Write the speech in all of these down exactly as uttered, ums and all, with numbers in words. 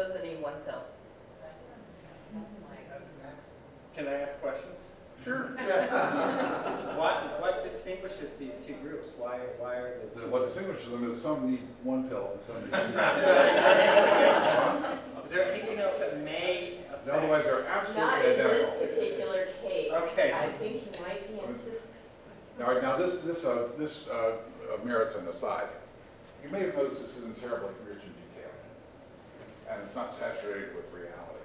those that need one pill. Can I ask questions? Sure. What what distinguishes these two groups? Why why are the The- What distinguishes them is some need one pill and some need two. Is there anything else that may affect? Otherwise, they're absolutely Not in identical. this particular case. Okay. I think you might be anticipating. All right, now this this uh, this uh, uh, merits an aside. You may have noticed this isn't terribly rich in detail, and it's not saturated with reality,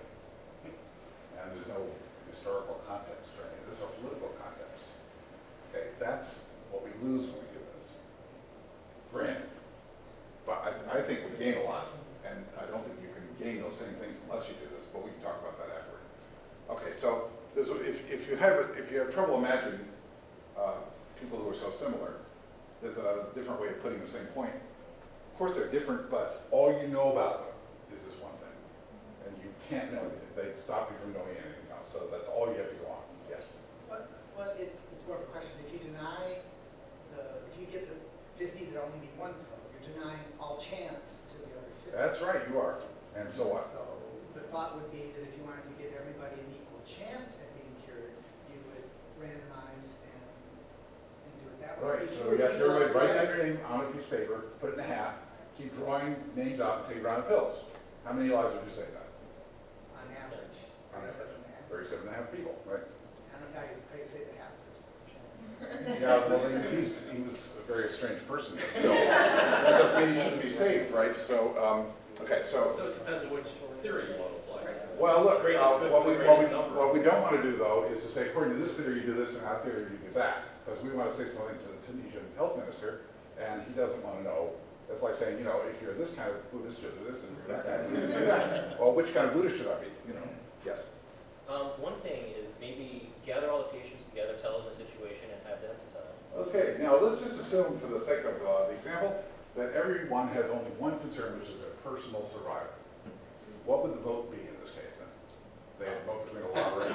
and there's no historical context or anything. There's a political context. Okay, that's what we lose when we do this. Granted, but I, I think we gain a lot, and I don't think you can gain those same things unless you do this. But we can talk about that after. Okay, so this, if if you have if you have trouble imagining uh, people who are so similar, there's a different way of putting the same point. Of course, they're different, but all you know about them is this one thing, and you can't know anything. They stop you from knowing anything else. So that's all you have to go on. Yes. But, but it's, it's more of a question. If you deny the, if you get the fifty that only need one pill, you're denying all chance to the other fifty. That's right, you are. And so what? So the thought would be that if you wanted to give everybody an equal chance at being cured, you would randomize and, and do it that way. Right. If So you- you have if you everybody want- write down your name on a piece of paper, put it in a hat, keep drawing names out until you run out of pills. How many lives would you say that? On average, On thirty-seven average. and a half. Thirty-seven and a half people, right? I don't know how you, how you say the half percent. Yeah, well, he- he's, he was a very strange person, but still. That doesn't mean he shouldn't be saved, right? So, um, okay, so. So it depends on which theory you want to apply. Well, look, Greatest uh, good what, for we, the what, we, greatest number. what we don't want to do, though, is to say, according to this theory, you do this, and our theory, you do that. Because we want to say something to the Tunisian health minister, and he doesn't want to know. It's like saying, you know, if you're this kind of Buddhist, you do this, and if you're that kind of Buddhist, you do that. Well, which kind of Buddhist should I be? You know? Yes. Um, one thing is maybe gather all the patients together, tell them the situation, and have them decide. Okay, now let's just assume, for the sake of uh, the example, that everyone has only one concern, which is their personal survival. What would the vote be in this case then? They had vote between a lottery.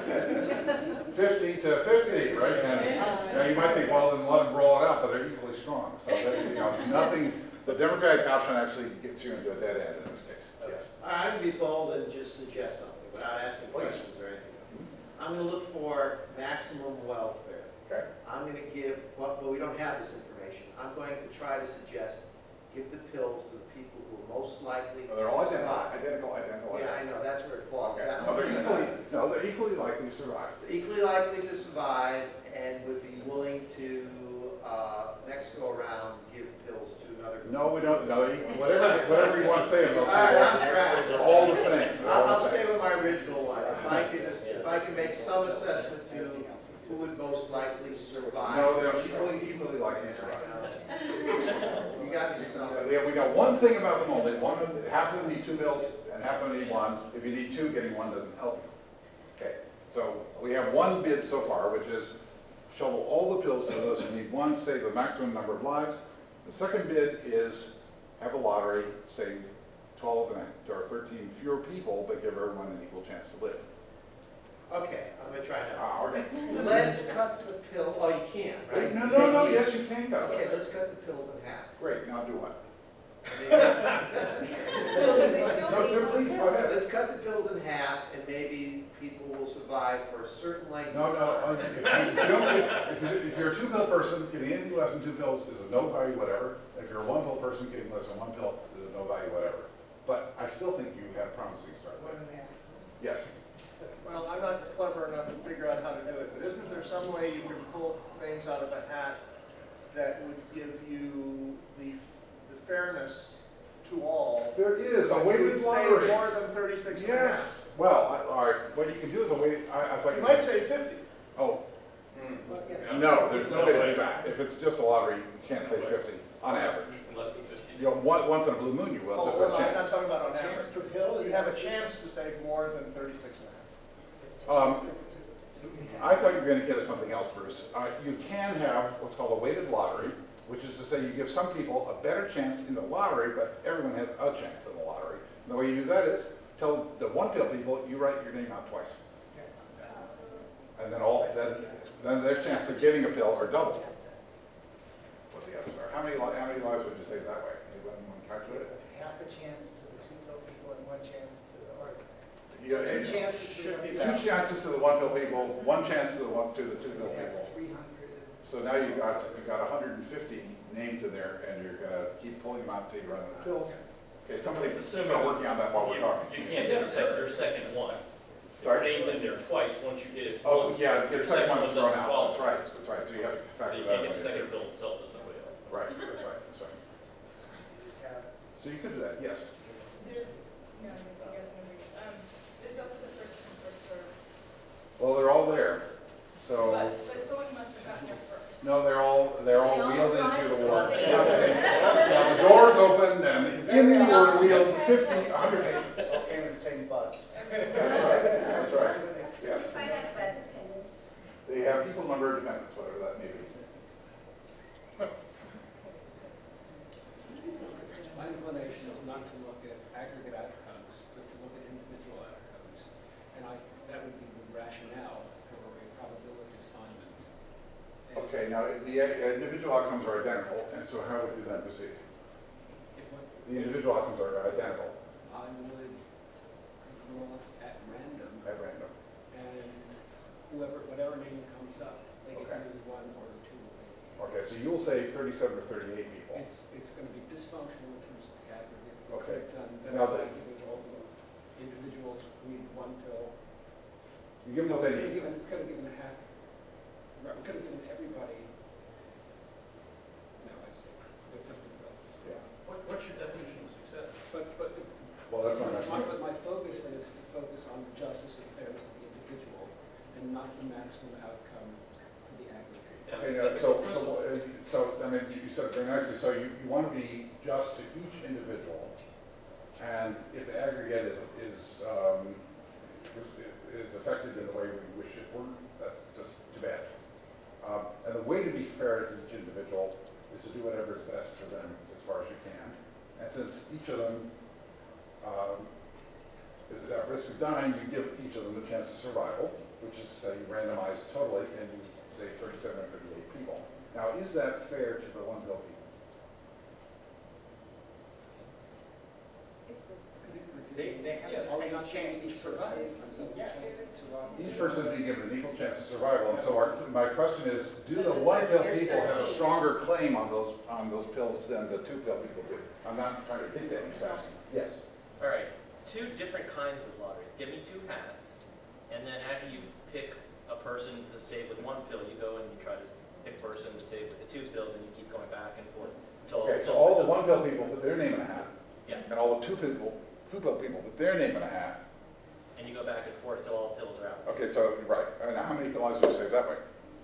fifty to fifty, right? And now you might think, well, then let them roll it out, but they're equally strong. So that, you know, nothing, the Democratic option actually gets you into a dead end in this case. Yes. I can be bold and just suggest something without asking questions or anything else. I'm going to look for maximum welfare. Okay. I'm going to give, well, but we don't have this information. I'm going to try to suggest, give the pills to the people who are most likely No, they're all to identical, survive. identical, identical. Yeah, I know, that's where it falls. Okay. That No, they're one's equally, fine. no, they're equally likely to survive. Equally likely to survive and would be willing to, uh, next go around, give pills to another group. No, we don't. No, they- whatever, whatever you want to say about All right, I'm people, trapped. they're all the same. They're all I'll, the I'll stay same. with my original one. If I can, just- if I can make some assessment to who would most likely survive. No, they're equally, equally likely to survive. You got me stumped. We have, we got one thing about them only. One, of them- half of them need two pills, and half of them need one. If you need two, getting one doesn't help you. Okay, so we have one bid so far, which is shovel all the pills to those who need one, save the maximum number of lives. The second bid is have a lottery, save twelve and a- or thirteen fewer people, but give everyone an equal chance to live. Okay, I'm gonna try now. Ah, okay. Let's cut the pill, oh, you can't, right? No, no, no, yes, you can cut Okay, this. let's cut the pills in half. Great, now do what? Maybe- No, sir, please, go ahead. Let's cut the pills in half and maybe people will survive for a certain length No, of no, uh, time. if you don't get, if you- if you're a two-pill person, getting anything less than two pills is of no value whatever. If you're a one-pill person, getting less than one pill is of no value whatever. But I still think you had a promising start. One and a half. Yes. Well, I'm not clever enough to figure out how to do it, but isn't there some way you can pull things out of a hat that would give you the, the fairness to all? There is a but you weighted would lottery. Save more than thirty-six and a Yes. half. Well, I- all right, what you can do is a weighted, I, I thought You you. might say fifty. Oh, Well, yeah. no, there's no way to do that. If it's just a lottery, you can't say fifty on average. Less than fifty. You know, one- once in a blue moon you will, Oh, but well, a I'm not chance. talking about on Chance average. per pill? You have a chance to save more than thirty-six and a half. Um, I thought you were going to get us something else, Bruce. Uh, you can have what's called a weighted lottery, which is to say you give some people a better chance in the lottery, but everyone has a chance in the lottery. And the way you do that is tell the one pill people you write your name out twice, and then all then then their chance of getting a pill are doubled. What the others are? How many li- how many lives would you save that way? Anyone want to calculate it? Half a chance to the two pill people and one chance to You got Two two chances to Should one be pill. chances to the one pill people, one chance to the one, to the two pill We have people. three hundred. So now you got, you got one hundred fifty names in there, and you're gonna keep pulling them out until you run out. Bills. Okay, somebody, start working on that while we're You- talking. You can't get a second, your second one. Your Sorry? name's in there twice, once you get it. Oh, once, yeah, your the second one's one thrown doesn't out, qualify. that's right, that's right, so you have to So factor you that can't get one the second in. bill and sell it to somebody else. Right, that's right, that's right. Yeah. So you could do that, yes. There's, no, I guess maybe, um, there's also the first come, first served. Well, they're all there, so, But, but someone must have gotten there first. no, they're all, they're all They all wheeled into drive the the ward. same Now, way. the doors opened, and in the ward wheeled fifty, a hundred agents. All came in the same bus. That's right, that's right, yeah. I have bad opinions. They have equal number of dependents, whatever that may be. My inclination is not to look at aggregate outcomes, but to look at individual outcomes. And I, that would be the rationale for a probability assignment. And Okay, now, the uh, individual outcomes are identical, and so how would you then proceed? if what The individual outcomes are identical I would draw at random, at random. and whoever, whatever name comes up, they Okay. can use one or two of them. Okay, so you'll say thirty-seven or thirty-eight people. It's, it's going to be dysfunctional in terms of the aggregate. We Okay. could have done Now better the- with all the individuals who need one pill. You give them what they Could have need. given, could have given half, right, we could have given everybody, no, I see, the fifty pills. Yeah. What, what's your definition of success? But, but, the- Well, that's my next my, one. but my focus is to focus on the justice and fairness of the individual and not the maximum outcome for the aggregate. Yeah, Okay, now, that's so, the so, principle. uh, so, I mean, you said very nicely, so you, you want to be just to each individual, and if the aggregate is, is, um, is- is affected in the way we wish it were, that's just too bad. Um, and the way to be fair to each individual is to do whatever is best for them as far as you can. And since each of them, um, is at risk of dying, you give each of them a chance of survival, which is to say you randomize totally, and you say thirty-seven or thirty-eight people. Now, is that fair to the one pill people? They, they have Yes. the Are we same not saying chance each to survive. person has equal Yeah. chance to survive? Each person is being given an equal chance of survival, and so our, my question is, do the one pill people have a stronger claim on those, on those pills than the two pill people do? I'm not trying to dictate, I'm just asking. Yes. All right, two different kinds of lotteries. Give me two hats, and then after you pick a person to save with one pill, you go and you try to pick a person to save with the two pills, and you keep going back and forth. until- Okay, so until- all the one pill people put their name in a hat, Yeah, and all the two people, two pill people put their name in a hat. and you go back and forth till all pills are out. Okay, so, right, and how many lives do you save that way?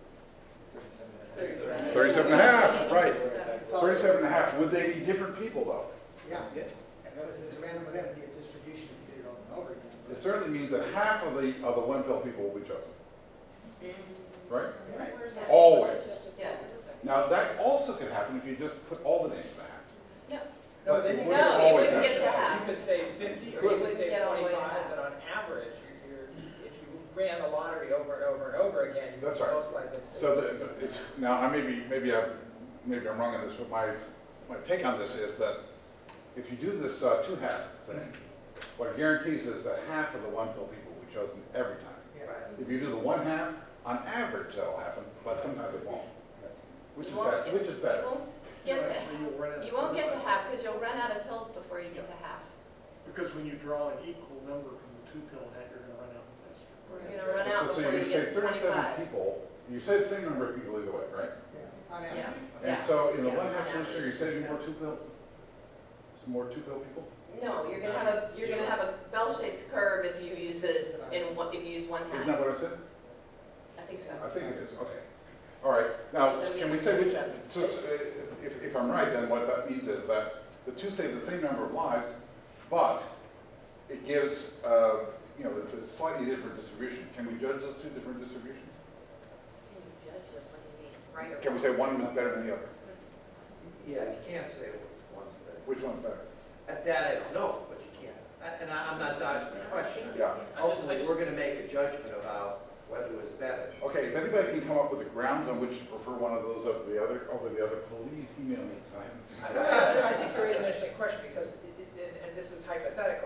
Thirty-seven and a half, right. Thirty-seven and a half, would they be different people though? Yeah. Because it's a random event, it'd be a distribution if you did it over and over again. It certainly means that half of the, of the one pill people will be chosen, right? Always. Yes. Now, that also could happen if you just put all the names in a hat. No. No, But then it you- wouldn't No, you always wouldn't happen. get to half. You could say fifty, or Good. you You could wouldn't say get all the way to twenty-five, half. but on average, you're, you're, if you ran the lottery over and over and over again, you That's would right. most likely see. So the, it's, now, I may be, maybe I, maybe I'm wrong on this, but my, my take on this is that if you do this uh, two hat thing, what it guarantees is that half of the one pill people will be chosen every time. Yeah. If you do the one half, on average that'll happen, but sometimes it won't. Which is You won't better, get- which is better? You won't get to, you won't get to half because you'll run out of pills before you get to half. Because when you draw an equal number from the two pill hat, you're gonna run out faster. You're gonna run out So- so before you say get to thirty-seven twenty-five. people, you say the same number of people either way, right? Yeah. On Yeah. average. And Yeah. so in the Yeah, one on half solution, average. you're saving more two pill, some more two pill people? No, you're gonna have a, you're gonna have a bell-shaped curve if you use it in one, if you use one Isn't that hat. what I said? I think so. I think it is, okay. All right, now, can we say, which, so, so, uh, if, if I'm right, then what that means is that the two save the same number of lives, but it gives, uh, you know, it's a slightly different distribution. Can we judge those two different distributions? Can you judge it? What do you mean? Right or Can we wrong? say one is better than the other? Yeah, you can't say which one's better. Which one's better? At that, I don't know, but you can. I- And I- I'm not dodging the question. Yeah. Ultimately, we're gonna make a judgment about whether it was better. Okay, if anybody can come up with the grounds on which to prefer one of those over the other, over the other, please email me I, tonight. I- I think you raise an interesting question, because, it- it- and and this is hypothetical, but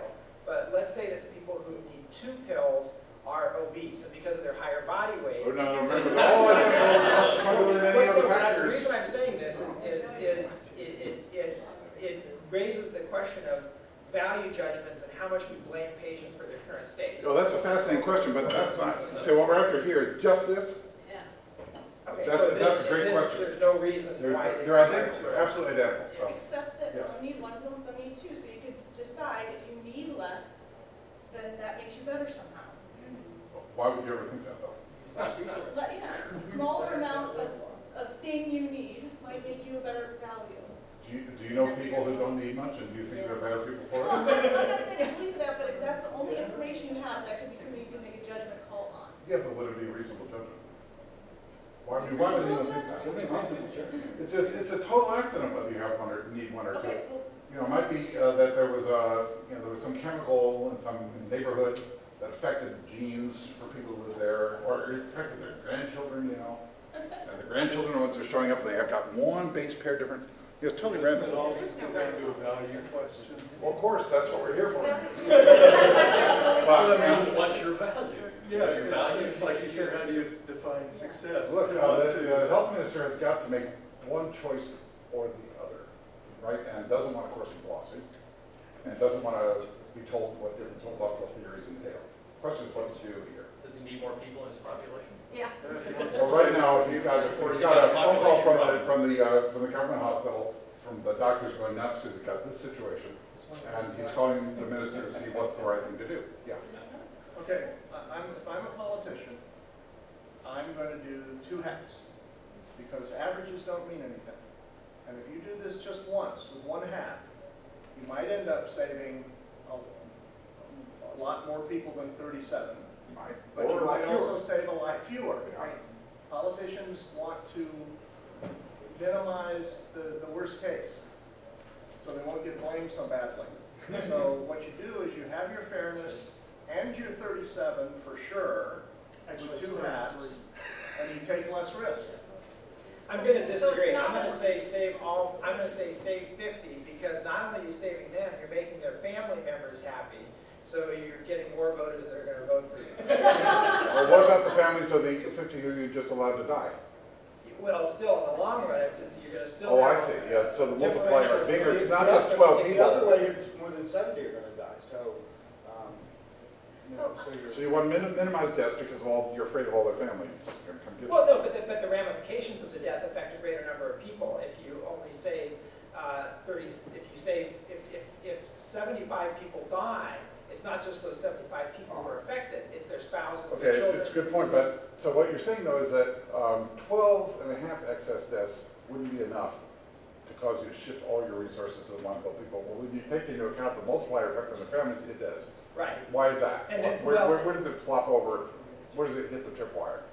but let's say that the people who need two pills are obese, and because of their higher body weight. Oh, no, remember, they're all identical, stronger than any But- other but I- The factors. reason I'm saying this is, is, is it, it, it, it raises the question of value judgments and how much we blame patients for their current state. Well, that's a fascinating question, but that's not, so what we're after here is just this? Okay, That's- so this, that's a is great this, question. there's no reason They're, why. they- they're identical, they're absolutely identical, so. Except that Yes. some need one pill and some need two, so you could decide if you need less, then that makes you better somehow. Why would you ever think that, though? It's not research. But yeah, smaller amount of, of thing you need might make you a better value. Do you, do you know people who don't need much, and do you think they're better people for Well, I'm it? not I'm not saying just leave it there, but if that's the only information you have, that could be something you can make a judgment call on. Yeah, but would it be a reasonable judgment? Why would you, why would anyone think that? What do you mean? It's a, it's a total accident whether you have one or need one or two. Okay, well, You know, it might be uh, that there was a, you know, there was some chemical in some neighborhood that affected genes for people who live there, or it affected their grandchildren, you know. And the grandchildren, once they're showing up, they have got one base pair different. You know, it's totally random. all just get down to a value question. Well, of course, that's what we're here for. Well, But, I mean, what's your value? Yeah, Your value it's, it's like you said, how do you define success? look, You uh, want the, to- the health minister has got to make one choice or the other, right? And doesn't want to course a lawsuit, and doesn't want to be told what different philosophical theories entail. Question is what to do here. Does he need more people in his population? yeah. So right now, he's got, he's got a phone call from the, from the, uh, from the government hospital, from the doctors going nuts because he's got this situation. And he's calling the minister to see what's the right thing to do. Yeah. Okay, I- I'm, if I'm a politician, I'm going to do two hats, because averages don't mean anything. And if you do this just once with one hat, you might end up saving a, a lot more people than thirty-seven, Might. but Or you a lot might fewer. also save a lot fewer. Yeah. Politicians want to minimize the, the worst case, so they won't get blamed so badly. So what you do is you have your fairness and your thirty-seven for sure, Actually, with it's two hats, thirty-three. and you take less risk. I'm gonna disagree. I'm gonna say save all, I'm gonna say save fifty, because not only are you saving them, you're making their family members happy. So you're getting more voters that are gonna vote for you. Well, what about the families of the fifty who you just allowed to die? Well, still, in the long run, it's, it's- you're gonna still. Oh, I have see, yeah, so the differential multiplier bigger, it's not between- just twelve It's the other people. way, you're- more than seventy are gonna die, so, um, you know, so you're. So you want to minim- minimize deaths because of all, you're afraid of all their families going to come get you. Well, no, but the, but the ramifications of the death affect a greater number of people. If you only save uh, thirty, if you save, if, if, if seventy-five people die, it's not just those seventy-five people who are affected, it's their spouses, Okay, their it's children. it's a good point, but, so what you're saying though is that um, twelve and a half excess deaths wouldn't be enough to cause you to shift all your resources to the vulnerable people. Well, when you take into account the multiplier effect on the families, it does. Right. Why is that? And it- Where, well- where, where does it flop over? Where does it hit the tripwire?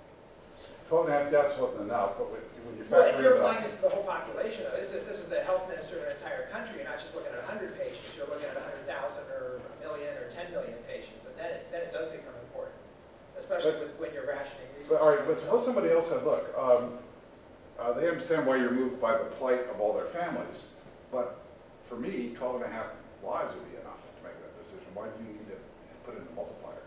Twelve and a half deaths wasn't enough, but when when you Well, factor if in you're the. applying this to the whole population, though, this is, this is the health minister of an entire country, you're not just looking at one hundred patients, you're looking at one hundred thousand or a million or ten million patients, and then it, then it does become important, especially But- with, when you're rationing resources. But, all right, but suppose somebody else said, look, um, uh, they understand why you're moved by the plight of all their families, but for me, twelve and a half lives would be enough to make that decision. Why do you need to put in the multiplier?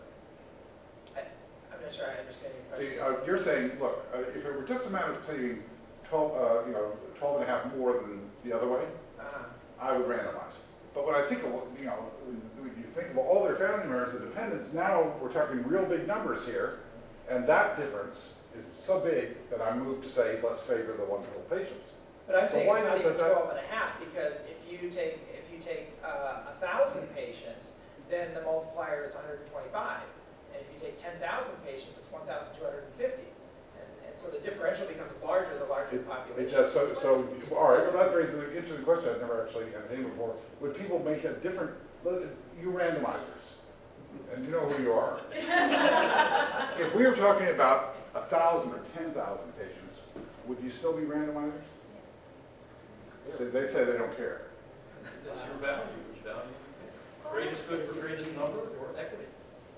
I, I'm not sure I understand your question. See, uh, you're saying, look, uh, if it were just a matter of saving twelve, uh, you know, twelve and a half more than the other way, Uh-huh. I would randomize. But when I think of, you know, when when you think of all their family members and dependents, now we're talking real big numbers here, and that difference is so big that I'm moved to say, let's favor the one pill patients. But I'm So saying why it's not is it even that- twelve and a half, because if you take, if you take uh, a thousand patients, then the multiplier is one hundred twenty-five. And if you take ten thousand patients, it's one thousand two hundred fifty. And, and so the differential becomes larger the larger It, the population. it just, so, so, all right, well, that raises an interesting question I've never actually entertained before. Would people make a different, you randomizers, and you know who you are. If we were talking about a thousand or ten thousand patients, would you still be randomizers? So they say they don't care. That's your value, which value? Greatest good for greatest number or equity?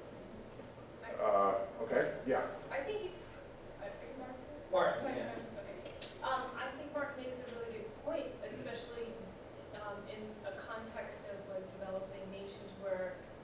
Uh, okay, yeah. I think, I think Mark. Mark, Mark, yeah. okay. Um, I think Mark makes a really good point, especially, um, in a context of like developing nations where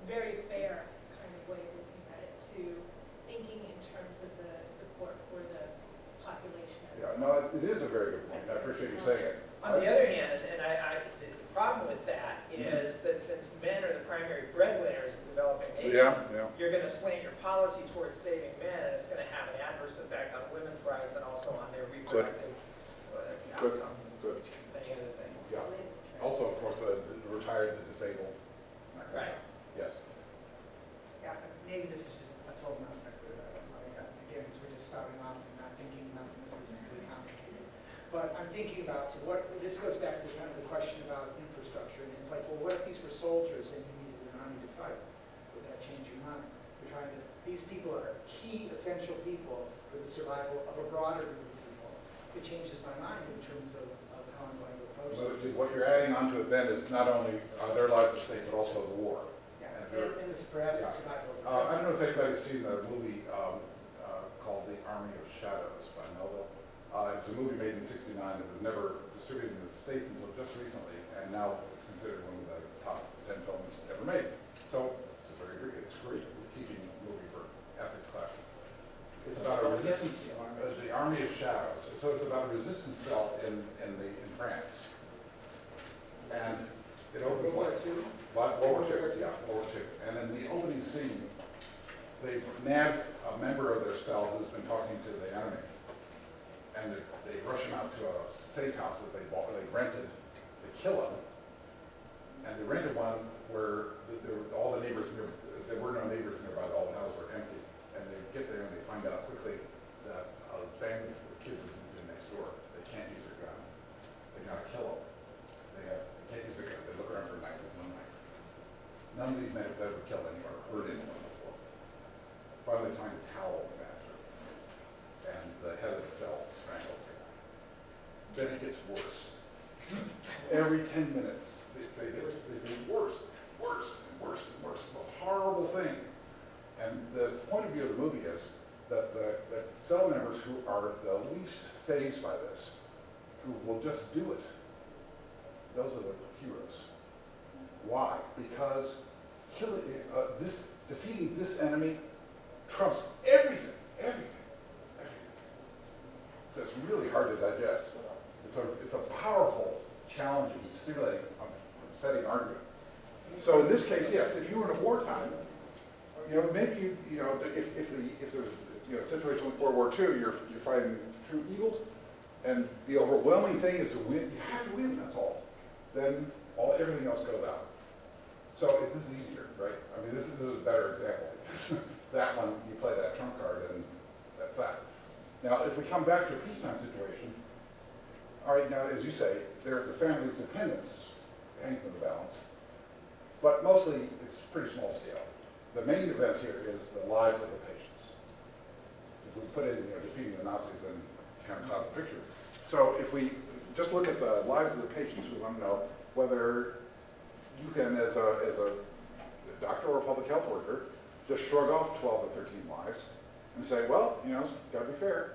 very fair kind of way of looking at it, to thinking in terms of the support for the population. as Yeah, a no, it- it is a very good point. I appreciate you saying it. On the other hand, and I, I, the the problem with that is that since men are the primary breadwinners in developing nations, Yeah, yeah. you're gonna slant your policy towards saving men, and it's gonna have an adverse effect on women's rights and also on their reproductive uh, Good, outcome, good. many other things. Yeah. Also, of course, the the retired, the disabled. that kind of Right. stuff. Yes. Yeah, maybe this is just a total non sequitur. Like, uh, again, because we're just starting off and not thinking nothing, this isn't really complicated. But I'm thinking about to what, this goes back to kind of the question about infrastructure. And it's like, well, what if these were soldiers and you needed an army to fight? Would that change your mind? We're trying to, these people are key, essential people for the survival of a broader group of people. It changes my mind in terms of, of how I'm going to approach So this. what you're adding onto it then is not only uh, their lives at stake, but also the war. Yeah, And if and, they're- and this perhaps yeah. the survival of the Uh, I don't know if anybody's seen the movie um, uh, called The Army of Shadows by Melville. Uh, it was a movie made in sixty-nine that was never distributed in the States until just recently, and now it's considered one of the top ten films ever made. So it's a very good, it's great teaching movie for ethics class. It's about a resistance, uh, the Army of Shadows. So it's about a resistance cell in, in the in France. And it opens World War like Two? World War Two, yeah, World War Two. And in the opening scene, they nab a member of their cell who's been talking to the enemy. And they, they rush him out to a steakhouse that they bought, they rented, they kill him. And they rented one where the, there were, all the neighbors, near, there were no neighbors nearby, all the houses were empty. And they get there and they find out quickly that a family with kids has moved in next door. They can't use their gun. They gotta kill them. They, have, they can't use their gun. They look around for a knife, there's no knife. None of these men have ever killed anyone or hurt anyone before. Finally, they find a towel in the bathroom, and the head of the cell strangles the guy. Then it gets worse. Every ten minutes, they, they, get, they get worse, worse, and worse, and worse. It's the most horrible thing. And the point of view of the movie is that the, the cell members who are the least fazed by this, who will just do it, those are the heroes. Why? Because killing, uh, this, defeating this enemy trumps everything, everything, everything. So it's really hard to digest. It's a, it's a powerful, challenging, stimulating, upsetting argument. So in this case, yes, if you were in a wartime, you know, maybe you, you know, if, if the, if there's, you know, a situation like World War Two, you're, you're fighting true evil, and the overwhelming thing is to win, you have to win, that's all. Then all, everything else goes out. So if this is easier, right? I mean, this is, this is a better example. That one, you play that trump card and that's that. Now, if we come back to a peacetime situation, all right, now, as you say, there, the family's independence hangs in the balance, but mostly it's pretty small scale. The main event here is the lives of the patients. If we put in, you know, defeating the Nazis, then kind of clouds the picture. So if we just look at the lives of the patients, we want to know whether you can, as a, as a doctor or a public health worker, just shrug off twelve or thirteen lives and say, well, you know, it's got to be fair.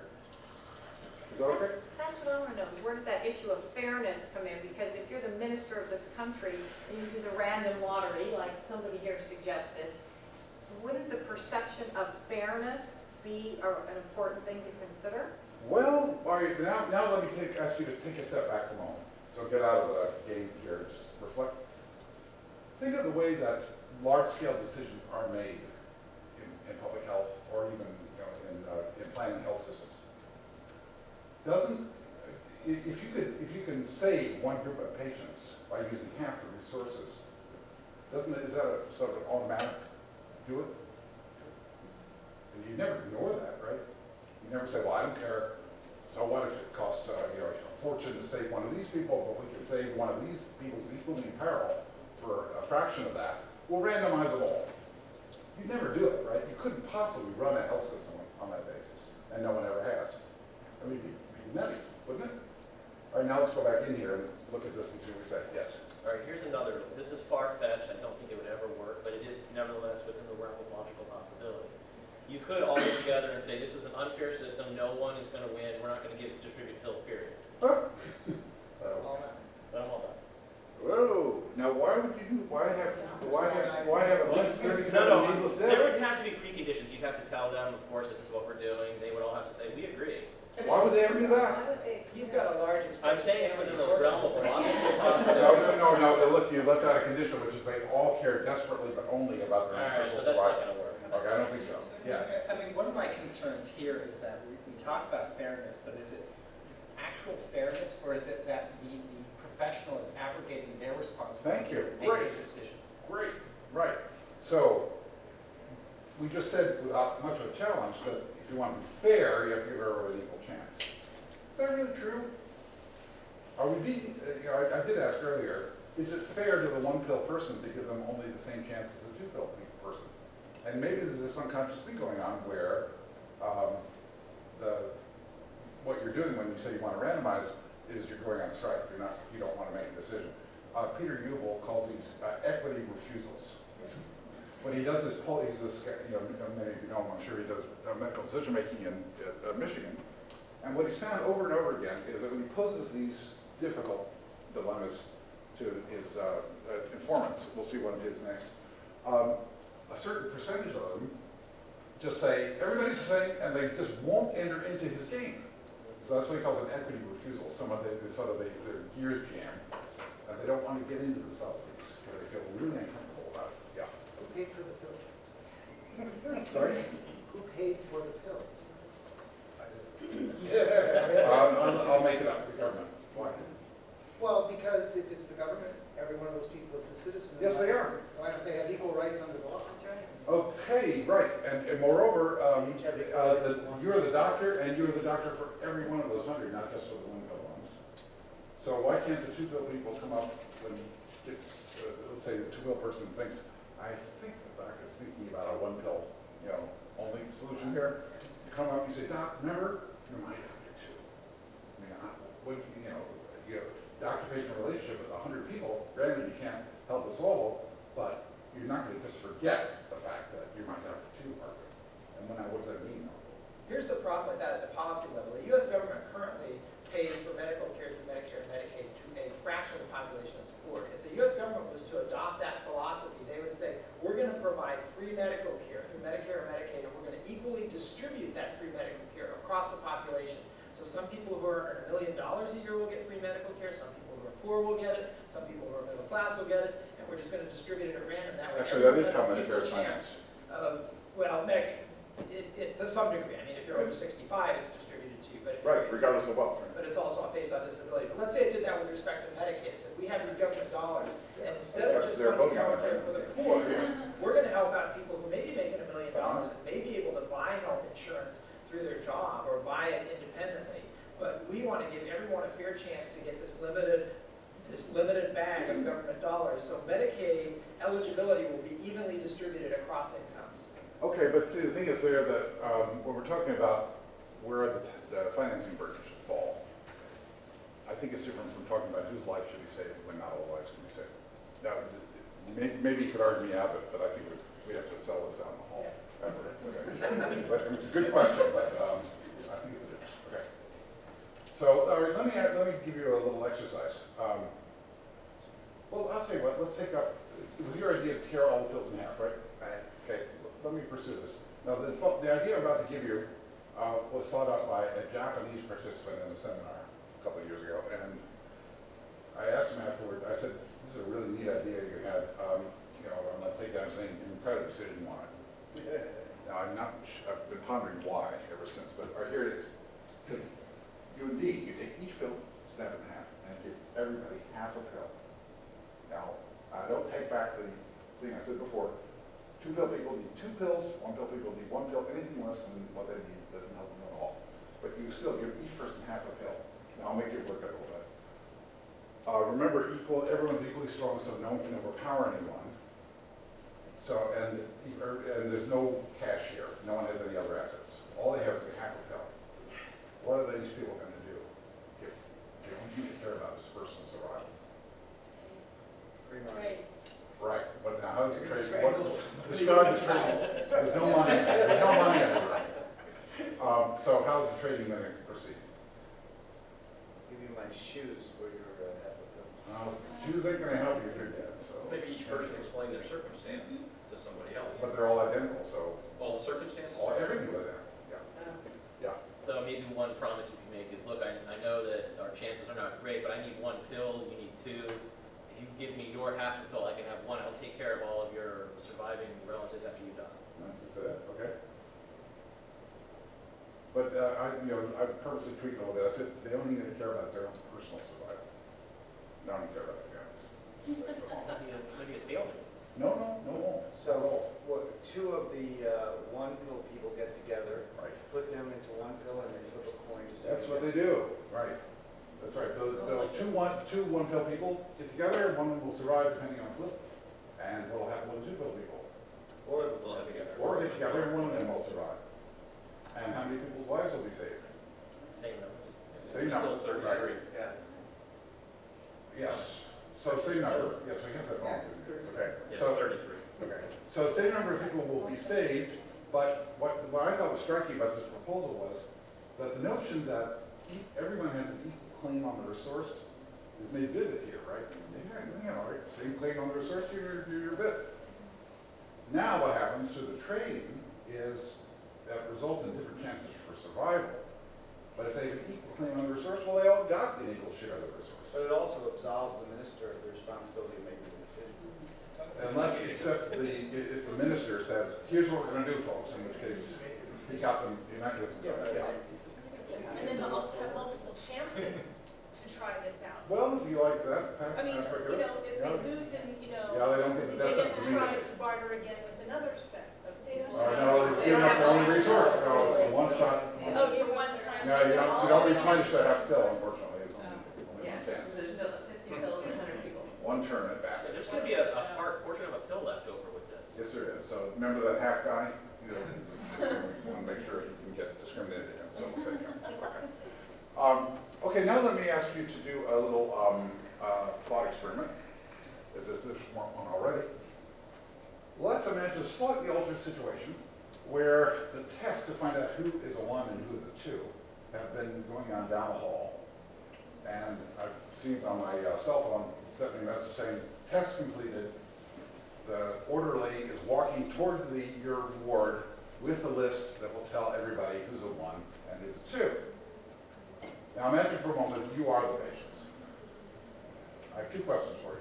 Is that okay? That's what I want to know, is where does that issue of fairness come in? Because if you're the minister of this country and you do the random lottery, like somebody here suggested, wouldn't the perception of fairness be a, an important thing to consider? Well, all right, now, now let me take, ask you to take a step back for a moment. So get out of the game here and just reflect. Think of the way that large-scale decisions are made in, in public health or even, you know, in, uh, in planning health systems. Doesn't, if you could, if you can save one group of patients by using half the resources, doesn't, is that a sort of automatic do it? And you never ignore that, right? You never say, well, I don't care. So what if it costs uh, you know, a fortune to save one of these people, but we can save one of these people who's equally in peril for a fraction of that? We'll randomize them all. You never do it, right? You couldn't possibly run a health system on that basis, and no one ever has. I mean, it'd be nutty, wouldn't it? All right, now let's go back in here and look at this and see what we say. Yes? All right, here's another, this is far-fetched, I don't think it would ever work, but it is nevertheless within the realm of logical possibility. You could all get together and say, this is an unfair system, no one is going to win, we're not going to give distribute pills, period. Huh? All that. But I'm all done. Whoa! Now, why would you do? Why have? Why have? why have at least No, thirty-seven no, needless there would deaths? have to be preconditions. You'd have to tell them, of course, this is what we're doing. They would all have to say, we agree. Why would they ever do that? He's got a large extension. I'm saying it's within the realm of a logical No, possibility. no, no, no, look, you left out a condition, which is they all care desperately but only about their own Alright, so personal that's not survival. gonna work. Okay, I don't think so, yes. I mean, one of my concerns here is that we, we talk about fairness, but is it actual fairness, or is it that the, the professional is abrogating their responsibility Thank you. to make Great. a decision? Great, right. So, we just said without much of a challenge that if you want to be fair, you have to give everyone an equal chance. Is that really true? Are we being, uh, you know, I, I did ask earlier, is it fair to the one pill person to give them only the same chance as the two pill person? And maybe there's this unconscious thing going on where um, the, what you're doing when you say you want to randomize is you're going on strike. You're not, you don't want to make a decision. Uh, Peter Ubel calls these uh, equity refusals. What he does is pull, he's this, you know, many of you know him, I'm sure he does uh, medical decision making in uh, Michigan. And what he's found over and over again is that when he poses these difficult dilemmas to his uh, uh, informants, we'll see one of his next, um, a certain percentage of them just say, everybody's the same, and they just won't enter into his game. So that's what he calls an equity refusal. Some of the, sort of the, their gears jam, and they don't want to get into the subtleties, because they feel really uncomfortable about it. Yeah. Who paid for the pills? Sorry? Who paid for the pills? um, I'll, I'll make it up, the government. Why? Well, because if it's the government, every one of those people is a citizen. Yes, they are. Why don't they have equal rights under the law? Okay, right, and, and moreover, um, uh, the, you're the doctor, and you're the doctor for every one of those hundred, not just for the one pill ones. So why can't the two pill people come up when it's, uh, let's say the two pill person thinks, I think the doctor's thinking about a one pill, you know, only solution here. You come up and you say, Doc, remember, you're my doctor too. I mean, I, what, you know, you have doctor-patient relationship with a hundred people, granted you can't help us all, but you're not going to just forget the fact that you're my doctor too, Margaret. And when I, what does that mean? Here's the problem with that at the policy level. The U S government currently pays for medical care through Medicare and Medicaid to a fraction of the population that's poor. If the U S government was to adopt that philosophy, they would say, we're going to provide free medical care through Medicare and Medicaid, and we're going to equally distribute that free medical care across the population. So some people who earn a million dollars a year will get free medical care, some people who are poor will get it, some people who are middle class will get it, and we're just going to distribute it at random. That way, Actually, that is everyone how has an Medicare is equal chance financed. of, well, Medicaid, it, it, to some degree. I mean, if you're over sixty-five, it's distributed to you. But if Right, you're- regardless of wealth. But it's also based on disability. But let's say it did that with respect to Medicaid. It said, we have these government dollars, and instead of just They're funding voting on health it, care right? for the poor, we're going to help out people who may be making a million dollars and may be able to buy health insurance through their job or buy it independently. But we want to give everyone a fair chance to get this limited, this limited bag of government dollars. So Medicaid eligibility will be evenly distributed across incomes. Okay, but see, the thing is there that um, when we're talking about where the, the financing burden should fall, I think it's different from talking about whose life should be saved when not all lives can be saved. Now, may- maybe you could argue me out of it, but I think we we have to sell this out in the hall. Okay. But, I mean, it's a good question, but um, I think it's a difference. Okay. So, all right, let me add, let me give you a little exercise. Um, well, I'll tell you what. Let's take up. It was your idea to tear all the pills in half, right? Right. Okay. Let me pursue this. Now, the, the idea I'm about to give you uh, was thought out by a Japanese participant in a seminar a couple of years ago, and I asked him afterward. I said, "This is a really neat idea you had. Um, you know, I'm going to take down his name. He's incredibly said he didn't want it. Now, I'm not. I've been pondering why ever since, but uh, here it is. So, you indeed, you take each pill, snap it in half, and give everybody half a pill. Now, I don't take back the thing I said before. Two pill people need two pills, one pill people need one pill. Anything less than what they need doesn't help them at all. But you still give each person half a pill. Now, I'll make it work a little bit. Uh, remember, equal, everyone's equally strong, so no one can overpower anyone. So, and, and there's no cash here. No one has any other assets. All they have is a half a pill. What are these people going to do if the only thing they care about is personal survival? Right. Right, but now how does it trade? What, describe the trading. There's no money. There's no money anywhere. Um, so how's the trading going to proceed? Give you my shoes for your uh, half a pill. Uh, shoes ain't going to help you do that. So Maybe each person explain their circumstance. but they're all identical, so All the circumstances? all, everything's identical, yeah. Yeah. So maybe one promise you can make is, look, I, I know that our chances are not great, but I need one pill, you need two. If you give me your half the pill, I can have one. I'll take care of all of your surviving relatives after you die. That's it, okay. But uh, I, you know, I purposely tweaked a little bit. I said the only thing they care about is their own personal survival. They don't care about their families. Maybe a, maybe a stalemate. No, no, no, no. So, what, two of the uh, one pill people get together, Right. put them into one pill, and they flip a coin to see. That's who what they gets it. do, right. That's right. So, so two one two one pill people get together, one will survive depending on flip, and we'll have one two pill people. Or they'll have together. Or get together, and one of them will survive. And how many people's lives will be saved? Same numbers. Same number. Still thirty-three. Yeah. Yes. So same number. Yes, we have that wrong. Okay. Yeah, So thirty-three. okay. So same number of people will be saved, but what what I thought was striking about this proposal was that the notion that e- everyone has an equal claim on the resource is made vivid here, right? Yeah, you know, right? Same claim on the resource, you're you're bit. Now what happens through the trading is that results in different chances for survival. But if they have an equal claim on the resource, well, they all got the equal share of the resource. But it also absolves the minister of the responsibility of making the decision. Unless, except the, if the minister says, here's what we're gonna do, folks, in which case, he got them, the mechanism, yeah. And then they'll also have multiple chances to try this out. Well, if you like that, that- I mean, that's pretty you good. know, if Yeah. they lose and, you know, Yeah, they don't get the they death get sentence to try immediately. to barter again with another set of people. Uh, no, they've given up their only resource, so it's a one shot. Oh, it's a one-time. No, you don't, you don't replenish that half pill, unfortunately, it's only, only Yeah, one chance. there's no fifty pills and a hundred people. One turn at bat. There's going to be a, a part, portion of a pill left over with this. Yes, there is. So remember that half guy? You know, you want to make sure he can get discriminated against, so we'll say, okay. Um, okay, now let me ask you to do a little um, uh, thought experiment. Is this this one already? Let's imagine a slightly altered situation where the test to find out who is a one and who is a two have been going on down the hall. And I've seen on my uh, cell phone sent me a message saying, test completed. The orderly is walking toward the, your ward with the list that will tell everybody who's a one and who's a two. Now imagine for a moment you are the patients. I have two questions for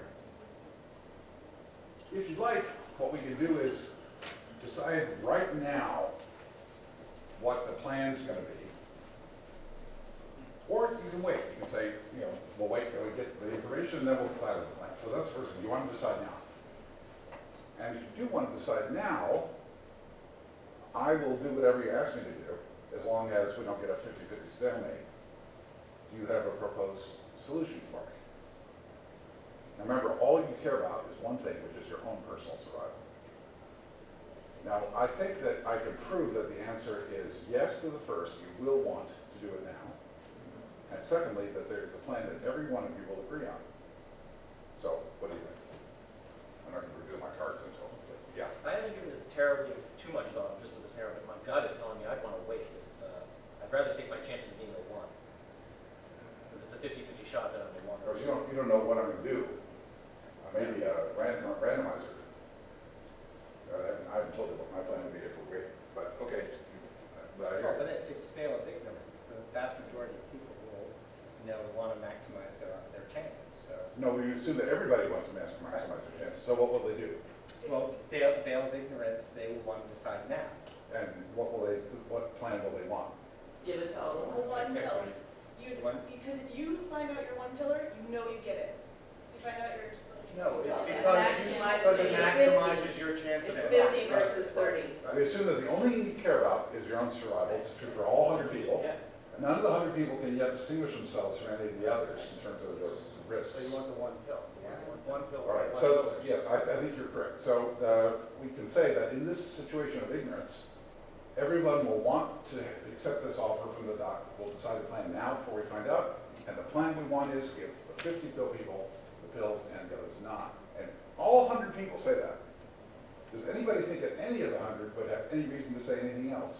you. If you'd like, what we can do is decide right now what the plan's going to be. Or you can wait. You can say, you know, we'll wait till we get the information and then we'll decide on the plan. So that's the first thing. You want to decide now. And if you do want to decide now, I will do whatever you ask me to do, as long as we don't get a fifty fifty stalemate. Do you have a proposed solution for me? Now remember, all you care about is one thing, which is your own personal survival. Now, I think that I can prove that the answer is yes to the first, you will want to do it now. And secondly, that there's a plan that every one of you will agree on. So, what do you think? I'm not going to reveal my cards until, but yeah. I haven't given this terribly too much thought, just with this narrow, but my gut is telling me I'd want to wait. It's, uh, I'd rather take my chances being the one. Because it's a fifty fifty shot that I'm the one. Of course, you don't, you don't know what I'm going to do. I may be a random, randomizer. Uh, I haven't, I haven't told you what my plan would be if we wait, but okay. But I hear Well, but it. it- it's fail of ignorance. The vast majority of people will, you know, want to maximize their, their chances, so. No, we assume that everybody wants to max- maximize their chances, so what will they do? Well, fail, fail of ignorance, they will want to decide now. And what will they, what plan will they want? Give it to all of Well, them. one pill. You, One- because if you find out you're one pillar, you know you get it. If you find out you're. No, it's Well, it because you, maximizes because it your maximizes your chance of. It's fifty versus thirty. We assume that the only thing you care about is your own survival. It's true for all hundred people. Yeah. None of the hundred people can yet distinguish themselves from any of the others in terms of the risks. So you want the one pill. You want One pill. All right, one so, pill. yes, I, I think you're correct. So, uh, we can say that in this situation of ignorance, everyone will want to accept this offer from the doc. We'll decide the plan now before we find out. And the plan we want is give the fifty pill people the pills and the others not. And all hundred people say that. Does anybody think that any of the hundred would have any reason to say anything else?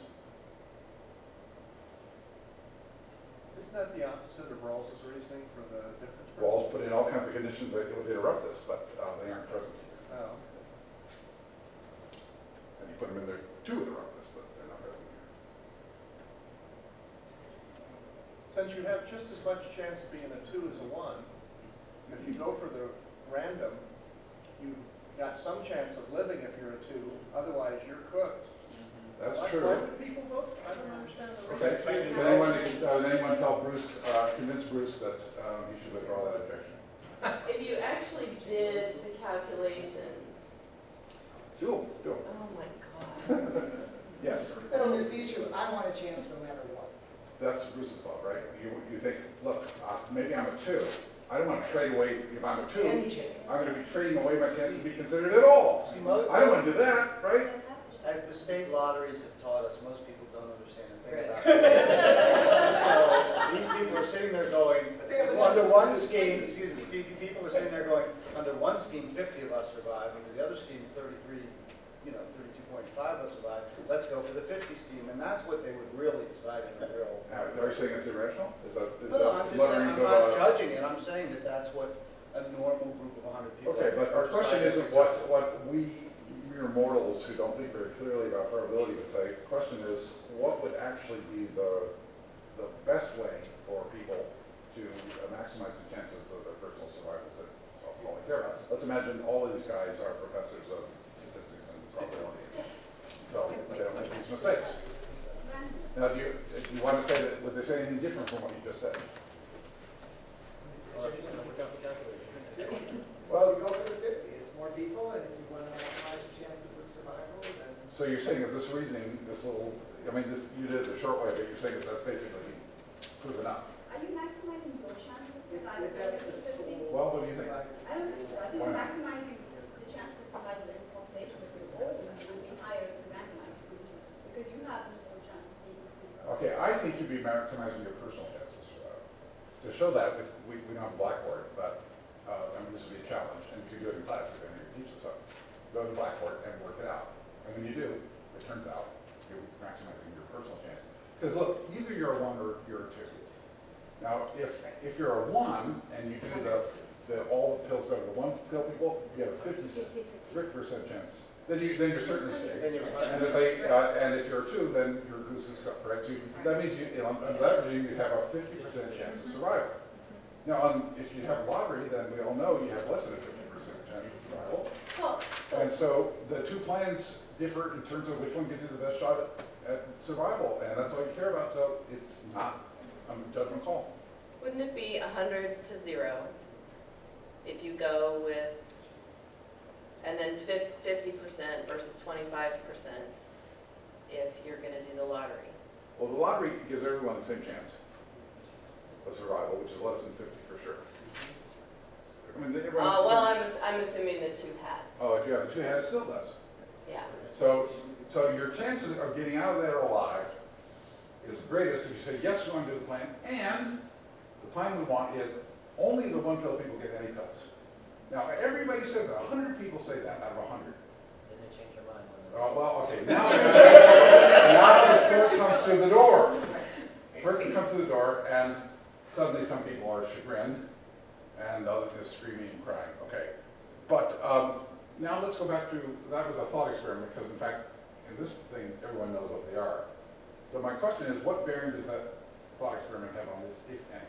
Isn't that the opposite of Rawls's reasoning for the difference? Rawls put in all kinds of conditions that would interrupt this, but uh, they aren't present here. Oh. put them in there, two of their own list, but they're not present here. Since you have just as much chance of being a two as a one, if you go for the random, you've got some chance of living if you're a two, otherwise you're cooked. That's Why- true. Why would people vote? I don't understand the Okay, reason. did anyone, uh, did anyone tell Bruce, uh, convince Bruce that, um, he should withdraw that objection? If you actually did the calculations, Do, do. oh my God. Yes, So there's the issue of I want a chance no matter what. that's Bruce's thought, right? You, you think, look, uh, maybe I'm a two. I don't want to trade away, if I'm a two, Any chance. I'm going to be trading away my chance to be considered at all. See, mo- I don't want to do that, right? As the state lotteries have taught us, most people don't understand a thing Right. about it. So these people are sitting there going, They have a under chance one to scheme, succeed. excuse me, pe- people are sitting there going, under one scheme, fifty of us survive, under the other scheme, thirty-three, you know, thirty-two point five of us survive. Let's go for the fifty scheme, and that's what they would really decide in a real. Now, are you saying it's irrational? Is that, is No, no, I'm that just saying, mutterings I'm of not a- judging it, I'm saying that that's what a normal group of a hundred people. Okay, but our are question deciding isn't to what, what we mere mortals who don't think very clearly about probability would say. The question is, what would actually be the, the best way for people to uh, maximize the chances of their personal survival, since that's all they care about. Let's imagine all of these guys are professors of statistics and probability. So they don't make these mistakes. Now, do you, do you want to say that, would they say anything different from what you just said? Well, you go for the fifty, it's more people, and if you want to maximize your chances of survival, then. So you're saying that this reasoning, this little, I mean, this, you did it the short way, but you're saying that that's basically proven up. Are you maximizing your chances of If survival? if that's the versus fifty? school. Well, what do you think? I don't think so. I think Why not? maximizing the chances of survival in the population of your own would be higher than randomized group, because you have more chance of being free. Okay, I think you'd be maximizing your personal chances. Uh, To show that, if we, we don't have a blackboard, but, uh, I mean, this would be a challenge, and you could do it in class if you're going to teach us something. Go to the blackboard and work it out. And when you do, it turns out you're maximizing your personal chances. Because look, either you're a one or you're a two. Now, if, if you're a one and you do the, the, all the pills go to the one pill people, you have a fifty percent chance. Then you, then you're certainly safe. Then you're And if they, uh, and if you're a two, then your goose is cooked, right? So you, that means you, you know, under that regime, you have a fifty percent chance of survival. Now, um, if you have a lottery, then we all know you have less than a fifty percent chance of survival. Well, And so the two plans differ in terms of which one gives you the best shot at, at survival, and that's all you care about, so it's not a judgment call. wouldn't it be a hundred to zero if you go with, and then fifty percent versus twenty-five percent if you're gonna do the lottery? Well, the lottery gives everyone the same chance of survival, which is less than fifty for sure. I mean, everyone- Uh, well, I'm, ass- I'm assuming the two had, Oh, if you have a two-head, it still does. yeah. So, so your chances of getting out of there alive is greatest if you say, yes, we want to do the plan, and the plan we want is only the one pill people get any pills. Now, everybody says that, a hundred people say that out of a hundred. Didn't they change their mind when they? Oh, well, okay, now, now the clerk comes to the door. Clerk comes to the door, and suddenly some people are chagrined, and others are screaming and crying, okay. But um, now let's go back to, that was a thought experiment, because in fact, in this thing, everyone knows what they are. So my question is, what bearing does that thought experiment have on this, if any?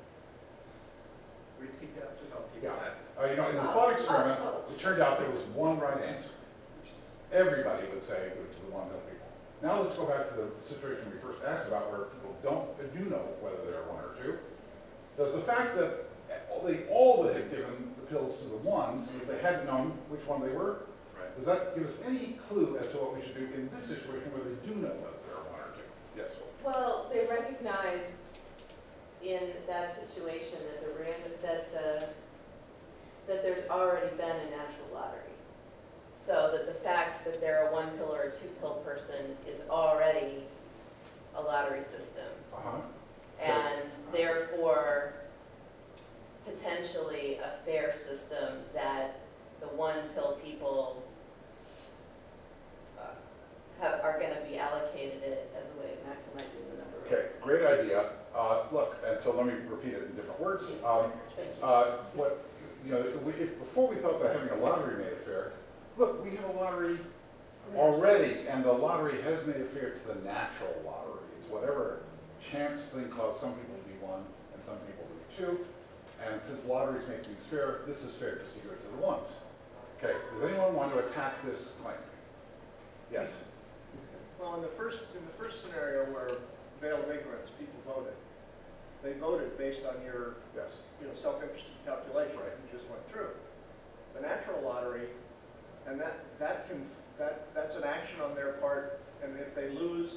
Repeat that, please. Yeah, uh, you know, in the thought experiment, it turned out there was one right answer. Everybody would say it was the one pill people. Now let's go back to the situation we first asked about, where people don't, do know whether they're one or two. Does the fact that they all would have given the pills to the ones, if they hadn't known which one they were, Right. does that give us any clue as to what we should do in this situation where they do know whether they're one or two? Yes. Well, they recognize in that situation that the random, that the, that there's already been a natural lottery. So that the fact that they're a one pill or a two pill person is already a lottery system. Uh-huh. And therefore, potentially a fair system that the one pill people uh, have, are gonna be allocated it as a way of maximizing the number of. Okay, great idea. Uh, look, and so let me repeat it in different words. Um, uh, what, you know, we, if, before we thought that having a lottery made it fair, look, we have a lottery already, and the lottery has made it fair. It's the natural lottery. It's whatever chance thing caused some people to be one and some people to be two. And since lotteries make things fair, this is fair just to give it to the ones. Okay, does anyone want to attack this claim? Yes? Well, in the first, in the first scenario where veil of ignorance, people voted, they voted based on your, Yes. you know, self-interested calculation that you just went through. The natural lottery, and that, that can, that, that's an action on their part, and if they lose,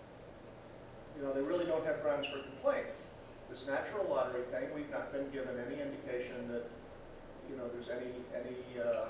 you know, they really don't have grounds for complaint. This natural lottery thing, we've not been given any indication that, you know, there's any, any, uh,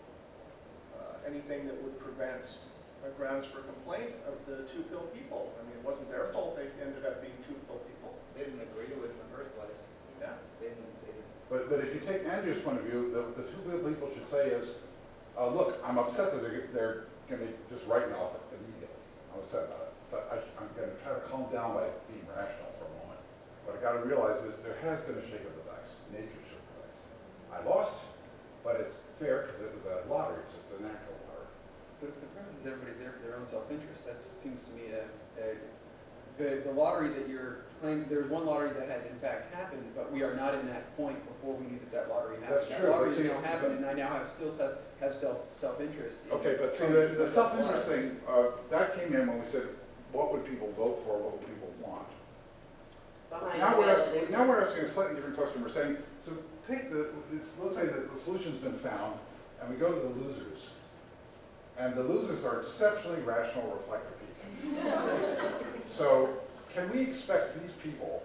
uh, anything that would prevent uh, grounds for complaint of the two-pill people. I mean, it wasn't their fault they ended up being two-pill people. They didn't agree to it in the first place. Yeah. They didn't, they didn't. But, but if you take Andrew's point of view, the, the two people should say is, uh, look, I'm upset that they're, they're going to just write me off immediately. I'm upset about it. But I, I'm going to try to calm down by being rational for a moment. What I got to realize is there has been a shake of the dice. Nature shook the dice. I lost, but it's fair because it was a lottery. It's just a natural lottery. The, the premise is everybody's there for their own self-interest. That seems to me a, a the, the lottery that you're claiming, there's one lottery that has in fact happened, but we are not in that point before we knew that that lottery happened. That's that true, lottery but see, now happened, but- and I now have still self, have self, self-interest. in Okay, but see, trying to the, the prevent that self-interest lottery. thing, uh, that came in when we said, what would people vote for, what would people want? Behind Now the we're veil of asking, ignorance. now we're asking a slightly different question. We're saying, so take the, it's, let's say that the solution's been found, and we go to the losers. And the losers are exceptionally rational, reflective people. So, can we expect these people,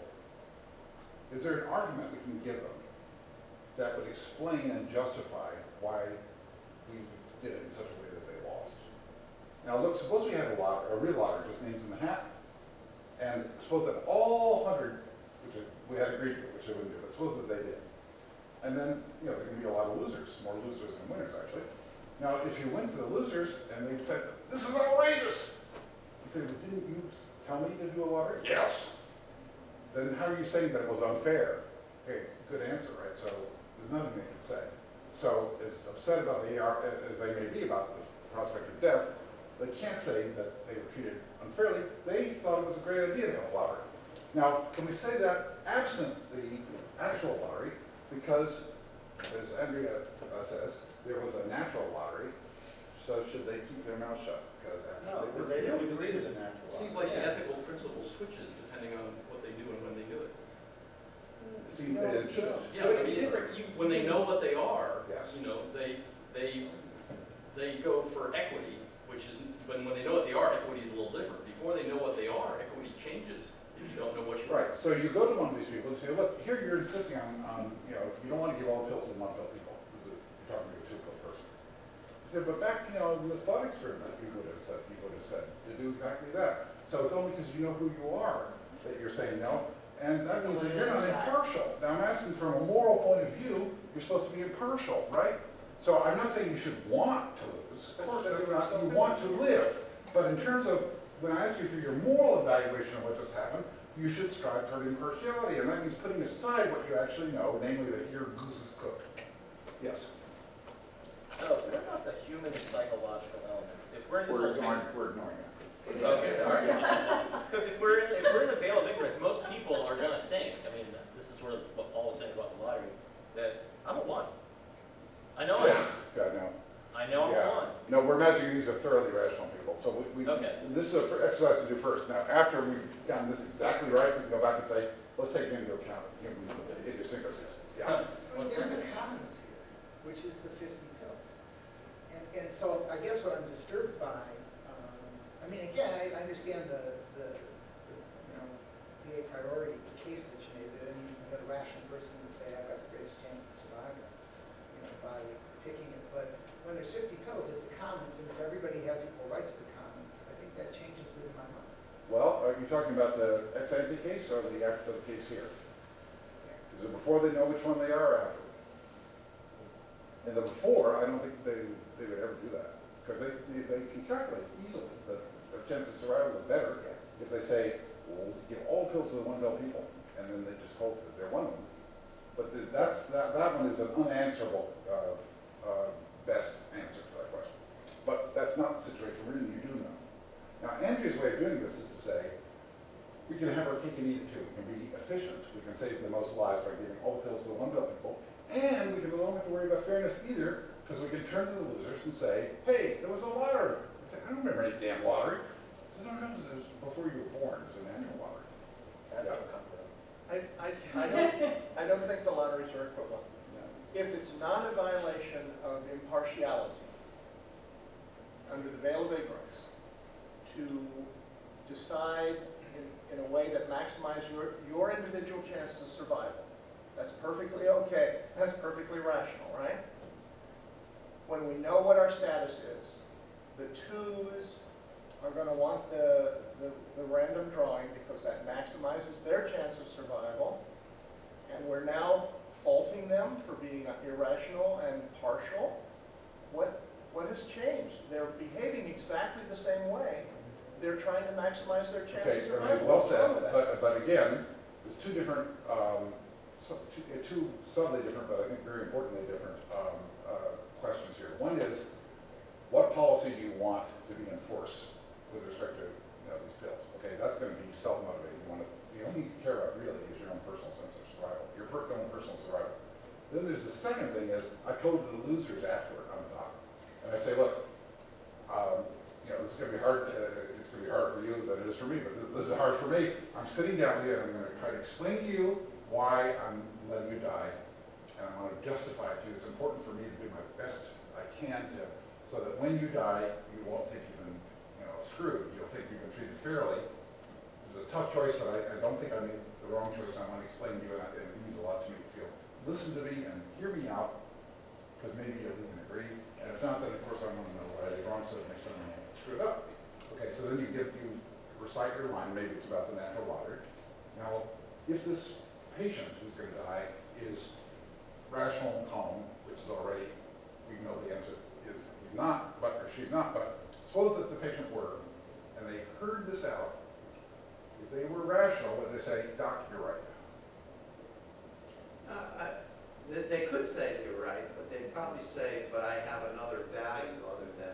is there an argument we can give them that would explain and justify why we did it in such a way that they lost? Now look, suppose we had a lot, a real lottery, just names in the hat, and suppose that all hundred, which it- we had agreed to, which they wouldn't do, but suppose that they did. And then, you know, there can be a lot of losers, more losers than winners, actually. Now, if you went to the losers and they said, this is outrageous, you say, well, didn't you tell me to do a lottery? Yes. Then how are you saying that it was unfair? Okay, good answer, right? So there's nothing they can say. So as upset about they are, as they may be about the prospect of death, they can't say that they were treated unfairly. They thought it was a great idea to have a lottery. Now, can we say that absent the actual lottery, because, as Andrea uh, says, there was a natural lottery, so should they keep their mouth shut? Because No, actually, because they didn't agree to the natural It seems lottery. like the ethical principle switches depending on what they do and when they do it. See, it should. Yeah, I mean, when they know what they are, Yes. you know, they, they, they go for equity, which is, when, when they know what they are, equity is a little different. Before they know what they are, equity changes if you don't know what you are. Right, so you go to one of these people and say, look, here you're insisting on, on you know, you don't want to give all pills to one pill people. This is, you're talking to a two pill person. He said, but back, you know, in this thought experiment, you would have said, you would have said to do exactly that. So it's only because you know who you are that you're saying no. And that means that you're not impartial. Now I'm asking from a moral point of view, you're supposed to be impartial, right? So I'm not saying you should want to lose. Of course, that's not, you want to live. But in terms of, when I ask you for your moral evaluation of what just happened, you should strive toward impartiality. And that means putting aside what you actually know, namely that your goose is cooked. Yes? So, what about the human psychological element? If we're in this We're whole ignoring, thing- we're ignoring that. Okay, all right. Because if we're, if we're in the veil of ignorance, most people are gonna think, I mean, this is sort of what Paul was saying about the lottery, that I'm a one. I know I am. God, no. I know I'm a Yeah. one. No, we're imagining these are thoroughly rational people. So we, we Okay. this is an exercise to do first. Now, after we've gotten this exactly right, we can go back and say, let's take into account human idiosyncrasies. Yeah. Well, there's the commons here, which is the fifty pills. And, and so I guess what I'm disturbed by, um, I mean, again, I, I understand the, the, the, you know, the a priority case that you made, that any but a rational person would say, I've got the greatest chance of surviving, you know, by picking it. But when there's fifty pills, it's a commons, and if everybody has equal right to the commons, I think that changes it in my mind. Well, are you talking about the ex ante case or the after the case here? Is it before they know which one they are or after? In the before, I don't think they, they would ever do that. Because they, they, they can calculate easily that their chance of survival is better if they say, well, give all pills to the one pill people, and then they just hope that they're one of them. But the, that's, that, that one is an unanswerable uh, uh, best answer to that question. But that's not the situation we're in, you do know. Now, Andrea's way of doing this is to say, we can have our cake and eat it too. We can be efficient. We can save the most lives by giving all the pills to the one pill people. And we can we don't have to worry about fairness either, because we can turn to the losers and say, hey, there was a lottery. They say, I don't remember any damn lottery. I said, no, no, it was before you were born. It was an annual lottery. That's Yeah. uncomfortable. I, I, I don't, I don't think the lotteries are equivalent. If it's not a violation of impartiality, under the veil of ignorance, to decide in, in a way that maximizes your, your individual chance of survival, that's perfectly okay. That's perfectly rational, right? When we know what our status is, the twos are going to want the, the, the random drawing because that maximizes their chance of survival, and we're now faulting them for being irrational and partial. What, what has changed? They're behaving exactly the same way. They're trying to maximize their chance Okay, of I survival. mean, well What's wrong with said, that? but, but again, there's two different, um, so- two, uh, two subtly different, but I think very importantly different um, uh, questions here. One is, what policy do you want to be enforced with respect to you know, these pills? Okay, that's going to be self-motivated. You want to, the only thing you care about really is your own personal sense of survival, your per own personal survival. Then there's the second thing is, I go to the losers afterward, I'm a doctor, and I say, look, um, you know, this is going to be hard, uh, it's going to be hard for you than it is for me, but this, this is hard for me. I'm sitting down here and I'm going to try to explain to you why I'm letting you die, and I'm going to justify it to you. It's important for me to do my best I can to, so that when you die, you won't think you've been, you know, screwed. You'll think you've been treated fairly. It was a tough choice, but I, I don't think I made the wrong choice. I want to explain to you, and, I, and it means a lot to me to feel, listen to me and hear me out, because maybe you'll even agree. And if not, then of course I want to know why I did wrong, so next time I won't screw it up. Okay, so then you give, you recite your line, maybe it's about the natural lottery. Now, if this patient who's going to die is rational and calm, which is already, we know the answer is he's not, but, or she's not, but suppose that the patient were, and they heard this out, if they were rational, would they say, Doc, you're right? Uh, I, they, they could say you're right, but they'd probably say, but I have another value other than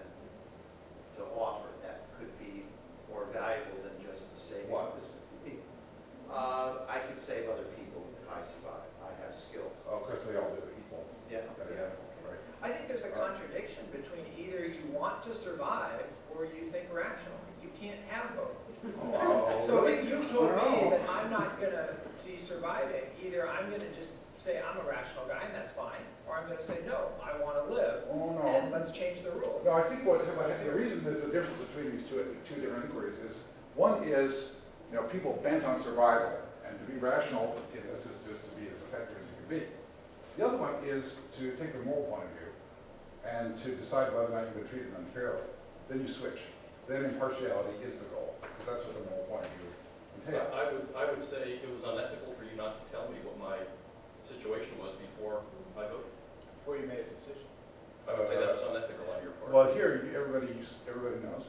to offer that could be more valuable than just to save What? this fifty people. Uh, I could save other people if I survive. I have skills. Oh, because they all do equal. Yeah, Yeah, yeah. right. I think there's a contradiction between either you want to survive or you think rationally. You can't have both. Oh, So really? if you told me Oh. that I'm not gonna be surviving, either I'm gonna just say I'm a rational guy and that's fine, or I'm gonna say, no, I wanna live, Oh, no. and let's change the rules. No, I think what's, the reason there's a difference between these two, two different inquiries is, one is, you know, people bent on survival, and to be rational in this is just to be as effective as you can be. The other one is to take the moral point of view, and to decide whether or not you've been treated unfairly. Then you switch. Then impartiality is the goal, because that's what the moral point of view entails. I would, I would say it was unethical for you not to tell me what my situation was before I voted. Before you made a decision. I would say that was unethical on your part. Well, here, you- everybody, everybody knows.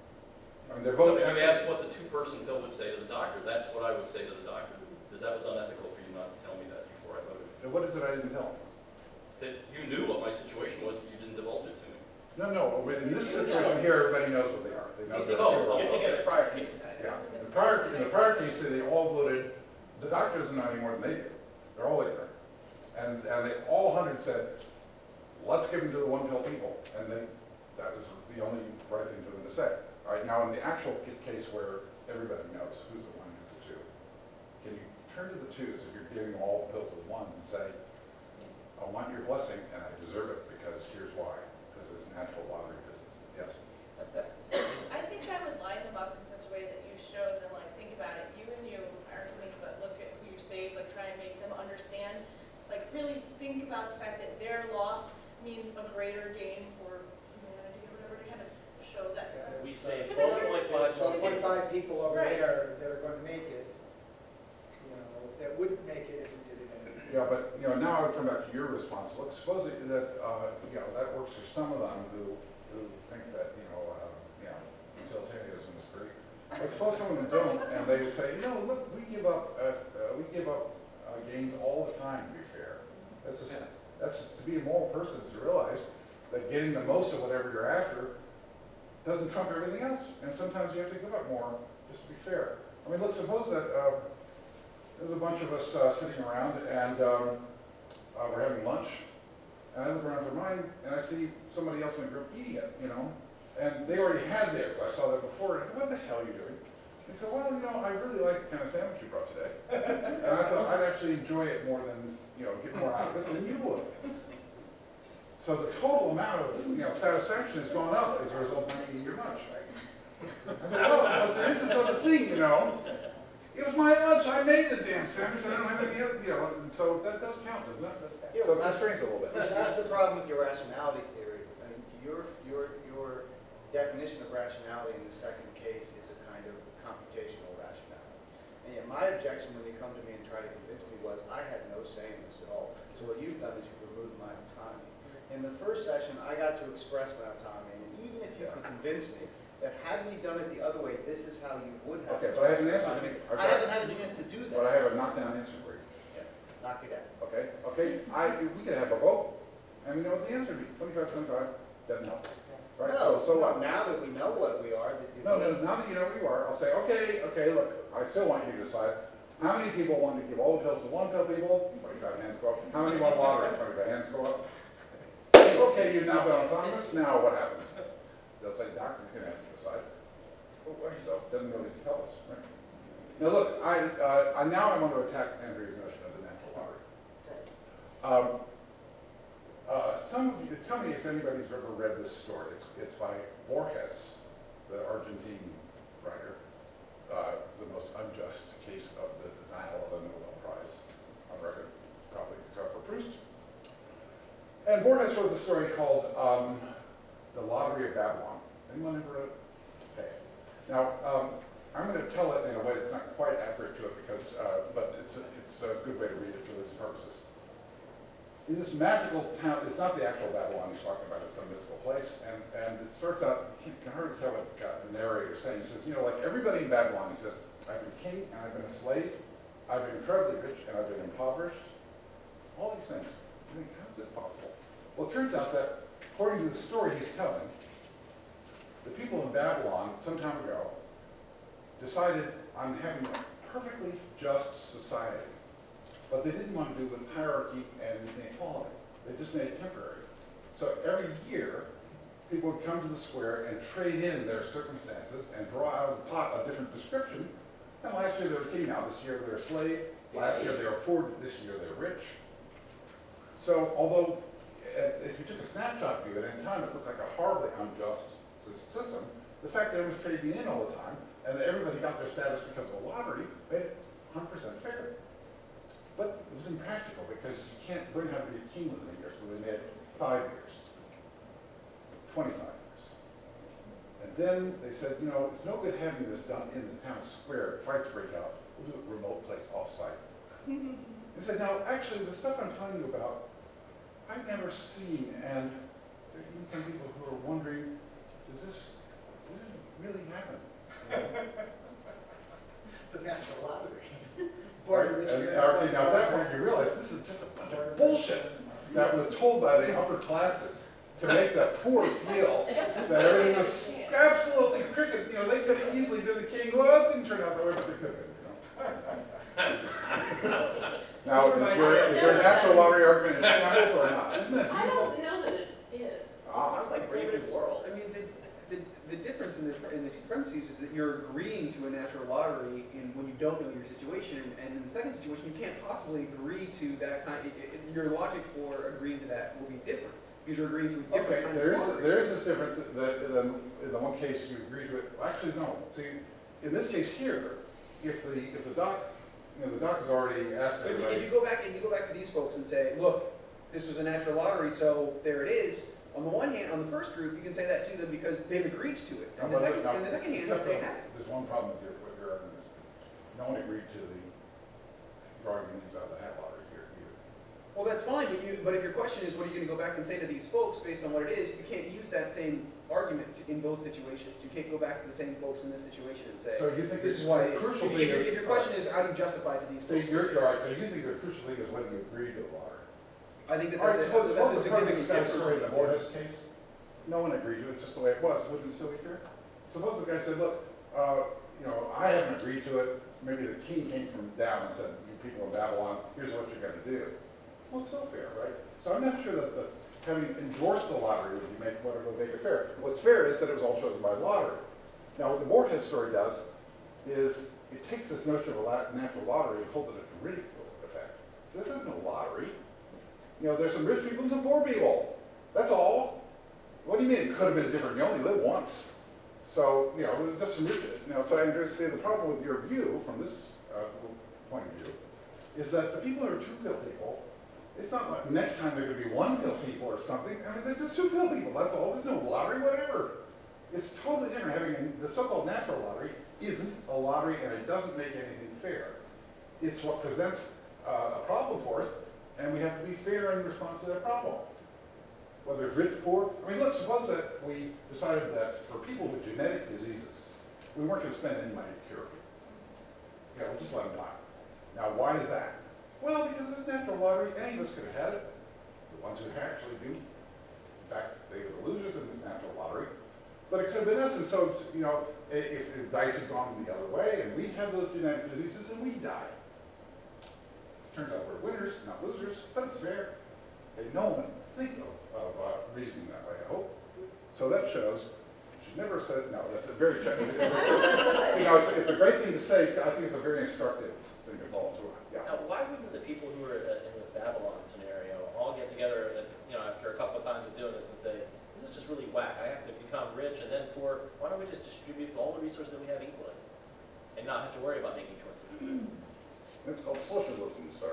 I mean, they're So both. if you asked what the two-person pill would say to the doctor, that's what I would say to the doctor, because that was unethical for you not to tell me that before I voted. And what is it I didn't tell them? That you knew what my situation was, but you didn't divulge it to me. No, no, but in this situation here, everybody knows what they are. They know they're- Oh, you think in the prior case. Yeah, in the prior, in the prior case, they all voted, the doctor doesn't know any more than they do. They're all ignorant. And, and they, all hundred said, let's give them to the one pill people. And they, that was the only right thing for them to say. All right, now in the actual ca- case where everybody knows who's the one, who's the two, can you turn to the twos if you're giving them all the pills at once and say, I want your blessing and I deserve it because here's why. Because it's natural lottery business. Yes? That's I think I would line them up in such a way that you show them, like, think about it, you and you aren't going to look at who you saved, like, try and make them understand, like, really think about the fact that their loss means a greater gain for humanity or whatever, you kind of show that to them. We saved But then twelve you're point just- five twelve point five people over Right. there that are going to make it, you know, that wouldn't make it if we did it anyway. Yeah, but, you know, now I would come back to your response. Look, suppose it- that, uh, you know, that works for some of them who, who think that, you know, uh, you know, utilitarianism is great. But suppose some of them don't, and they would say, you know, look, we give up, uh, uh, we give up uh, gains all the time, to be fair. That's just, that's, to be a moral person is to realize that getting the most of whatever you're after doesn't trump everything else. And sometimes you have to give up more, just to be fair. I mean, let's suppose that uh, there's a bunch of us uh, sitting around and um, uh, we're having lunch, and I look around for mine, and I see somebody else in the group eating it, you know? And they already had theirs. I saw that before, and I thought, what the hell are you doing? They said, well, you know, I really like the kind of sandwich you brought today. And I thought, I'd actually enjoy it more than, you know, get more out of it than you would. So the total amount of, you know, satisfaction has gone up as a result of my eating your lunch. I said, well, but there is this other thing, you know. It was my lunch. I made the damn sandwich. I don't have any other, you know, and so that does count, doesn't it? Yeah, So well, it constrains a little bit. That's the problem with your rationality theory. I mean, your, your, your definition of rationality in the second case is a kind of computational rationality. And yet my objection when you come to me and try to convince me was I had no say in this at all. So what you've done is you've removed my autonomy. In the first session, I got to express my autonomy, and even if you could convince me that had we done it the other way, this is how you would have. Okay, but I haven't answered you. I haven't had a chance to do that. But I have a knockdown answer for you. Yeah, knock it out. Okay, okay, I, we could have a vote, and we know what the answer would be, twenty-five, twenty-five, doesn't help. Right, No, so, so no, what? now that we know what we are, that you. No, no, now that you know who you are, I'll say, okay, okay, look, I still want you to decide, how many people want to give all the pills to one pill people? twenty-five hands go up. How many want lottery? twenty-five hands go up. Okay, you've now been autonomous, now what happens? They'll say, doctor, you can have to decide. So, doesn't really tell us, right? Now look, I, uh, I now I want to attack Andrea's notion of the natural lottery. Um, uh, some of you, tell me if anybody's ever read this story. It's, it's by Borges, the Argentine writer, uh, the most unjust case of the denial of a Nobel Prize on record, probably except for Proust. And Borges wrote the story called um, The Lottery of Babylon. Anyone ever read it? Okay. Now, um, I'm going to tell it in a way that's not quite accurate to it, because, uh, but it's a, it's a good way to read it for these purposes. In this magical town, it's not the actual Babylon he's talking about, it's some mythical place, and, and it starts out, you can hardly tell what uh, the narrator is saying. He says, you know, like everybody in Babylon, he says, I've been king and I've been a slave, I've been incredibly rich and I've been impoverished. All these things. I mean, how's this possible? Well, it turns out that, according to the story he's telling, the people in Babylon, some time ago, decided on having a perfectly just society. But they didn't want to do with hierarchy and inequality. They just made it temporary. So every year, people would come to the square and trade in their circumstances and draw out of the pot a different description. And last year they were king, now this year they're a slave. Last year they were poor, this year they're rich. So although uh, if you took a snapshot view at any time, it looked like a horribly unjust system, the fact that it was trading in all the time and that everybody got their status because of a lottery made it one hundred percent fair. But it was impractical because you can't learn how to be a king within a year, so they made it five years, twenty-five years. And then they said, you know, it's no good having this done in the town square. Fights break out. We'll do it remote place, off-site. They said, now, actually, the stuff I'm telling you about, I've never seen, and there's even some people who are wondering, does this, does this really happen? The natural lottery. Right. And, and now at that point you realize this is just a bunch of bullshit that was told by the upper classes to make the poor feel that everything was absolutely cricket. You know, they could have easily been the king. Well, it didn't turn out that way, but they could have been, you know. Now, is there, is there a natural lottery argument in shambles or not? Isn't it I beautiful? don't know that it is. Ah. Sounds like Brave New World. I mean, the, the, the difference in the, in the two premises is that you're agreeing to a natural lottery in when you don't know your situation, and in the second situation, you can't possibly agree to that kind. It, it, your logic for agreeing to that will be different because you're agreeing to a different Okay, kind there of is lottery. there is this difference that in the, in the one case you agree to it. Well, actually, no. See, in this case here, if the if the doc, you know, the doc has already asked But if everybody. you go back and you go back to these folks and say, look, this was a natural lottery, so there it is. On the one hand, on the first group, you can say that to them because they've agreed to it. And the Now, second, now, and the second hand, except they for- haven't. There's one problem with your, with your argument. No one agreed to the drawing the names out of the hat lottery here either. Well, that's fine, but you, but if your question is, what are you gonna go back and say to these folks based on what it is, you can't use that same argument in both situations. You can't go back to the same folks in this situation and say, So you think this is the why, if, crucial if, thing your- is- if your question is, how do you justify to these So folks? you're, you're right. So you think the crucial thing is whether you agree to the lottery. I think that All right, that's, a, suppose, that's a suppose the president significant stands difference. story in the Borges case. no one agreed to it, it's just the way it was, wouldn't it still be fair? Suppose the guy said, look, uh, you know, I haven't agreed to it, maybe the king came from down and said, you people in Babylon, here's what you're gonna do. Well, it's still fair, right? So I'm not sure that the, having endorsed the lottery would be make, what would make it fair. What's fair is that it was all chosen by lottery. Now, what the Moorhead story does is it takes this notion of a la- natural lottery and holds it into ridicule effect. So this isn't a lottery. You know, there's some rich people and some poor people. That's all. What do you mean it could have been different? You only live once. So, you know, just some rich, you know, so I'm going to say the problem with your view from this uh, point of view is that the people who are two-pill people, it's not like next time they're going to be one-pill people or something. I mean, they're just two-pill people, that's all. There's no lottery, whatever. It's totally different. Having a, the so-called natural lottery isn't a lottery, and it doesn't make anything fair. It's what presents uh, a problem for us, and we have to be fair in response to that problem. Whether it's rich, poor. I mean, look, suppose that we decided that for people with genetic diseases, we weren't going to spend any money to cure them. Yeah, we'll just let them die. Now, why is that? Well, because it's a natural lottery. Any of us could have had it. The ones who actually do. In fact, they were the losers in this natural lottery. But it could have been us, and so, you know, if, if dice had gone the other way, and we had those genetic diseases, and we died. Turns out we're winners, not losers, but it's fair. And no one would think of, of uh, reasoning that way, I hope. So that shows, you should never say, no, that's a very, you know, it's, it's a great thing to say. I think it's a very instructive thing to follow through on. Yeah. Now, why wouldn't the people who are in the Babylon scenario all get together, and, you know, after a couple of times of doing this and say, this is just really whack. I have to become rich and then poor. Why don't we just distribute all the resources that we have equally and not have to worry about making choices? It's called socialism, sir.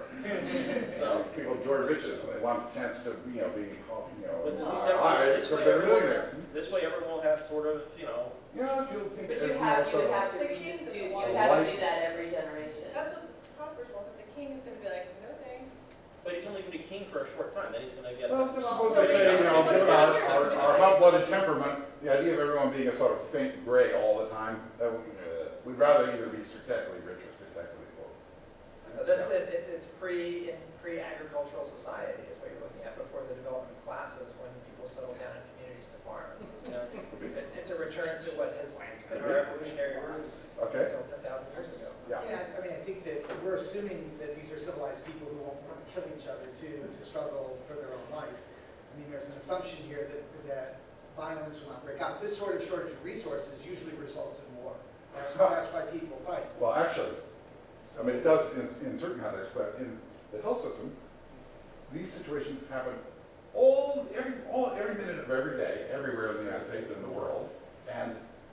So people enjoy riches and they want a chance to, you know, be, you know, But at least uh, high, everyone, this, so way they're everyone, really there. this way everyone will have sort of, you know. Yeah, if you think But that you have, you also- would have to The re- king do, doesn't you want would it. have to do that every generation. That's what Proverbs was, that the king is gonna be like, no thanks. But he's only going to be king for a short time. Then he's going to get. Well, just suppose So they say, you know, basically, given our, our, our hot-blooded temperament, the idea of everyone being a sort of faint gray all the time, that we, uh, we'd rather either be spectacularly rich or spectacularly poor. This, it's, it's, it's pre, in pre-agricultural society is what you're looking at before the development of classes when people settle down in communities to farm. You know, it's, it's a return to what has been our evolutionary roots Okay. until ten thousand years ago. Yeah. Yeah, I mean, I think that we're assuming that these are civilized people who won't want to kill each other to, to struggle for their own life. I mean, there's an assumption here that, that violence will not break out. This sort of shortage of resources usually results in war. That's why, that's why people fight. Well, actually, I mean, it does in, in certain contexts, but in the health system, these situations happen all, every, all, every minute of every day, everywhere in the United States and the world, and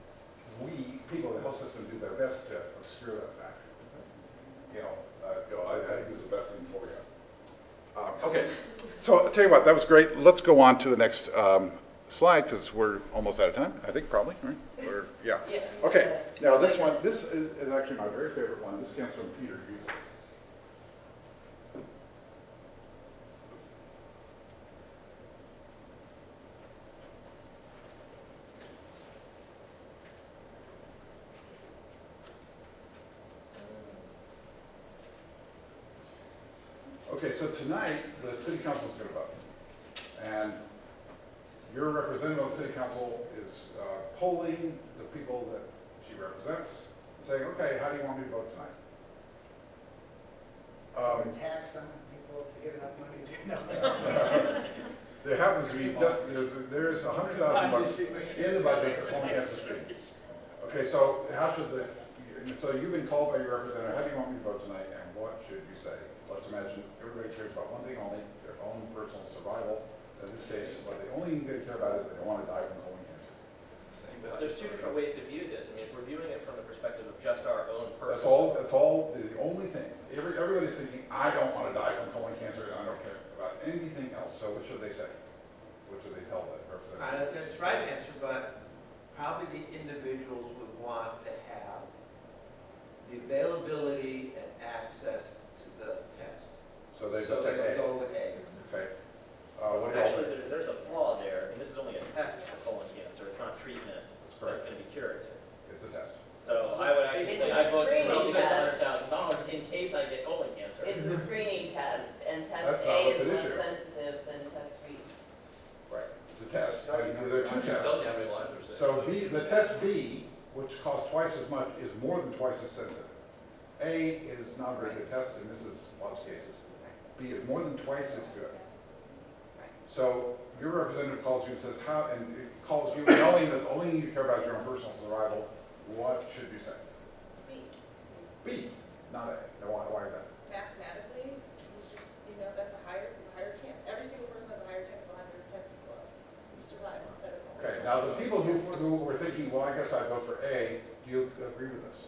we, people in the health system, do their best to obscure that fact. You know, uh, go, I, I think this is the best thing for you. Um, okay, so I'll tell you what, that was great. Let's go on to the next um, slide, because we're almost out of time, I think, probably, right? Or, yeah. Yeah. Okay, now this one, this is, is actually my very favorite one. This comes from Peter Hughes. Okay, so tonight, the city council is going to vote. And your representative of the city council is uh, polling the people that she represents, saying, okay, how do you want me to vote tonight? Um, Tax on people to get enough money to, no. There happens to be just, there's, there's a hundred thousand bucks in the budget for pulling up the street. Okay, so how should the, so you've been called by your representative, how do you want me to vote tonight, and what should you say? Let's imagine everybody cares about one thing only, their own personal survival. In this case, what they only thing they care about is they don't want to die from colon cancer. There's two different ways to view this. I mean, if we're viewing it from the perspective of just our own personal. That's all, that's all, the only thing. Every, everybody's thinking, I don't want to die from colon cancer, and I don't care about anything else. So what should they say? What should they tell the representative? Uh, that's, that's the right answer, but probably the individuals would want to have the availability and access to the test. So they So just say they A. would go with A. Okay. Uh, what do you all Actually, think? there, there's a flaw there, and this is only a test for colon cancer. It's not treatment that's going to be curative. It's a test. So I would actually It's say a I vote for screening six test. hundred thousand dollars in case I get colon cancer. It's a screening test, and test That's not A what's is at less issue. sensitive than test B. Right. It's a test. Uh, There are two the B, the test B, which costs twice as much, is more than twice as sensitive. A is not a very good test, and this is lots of cases. B is more than twice as good. So your representative calls you and says, how, and it calls you knowing that the only thing you care about is your own personal survival, what should you say? B. B, not A. Now, why, why is that? Mathematically, you just, you know, that's a higher, higher chance. Every single person has a higher chance of one hundred ten people who survive instead of. Okay, now the people who, who were thinking, well, I guess I'd vote for A, do you agree with this?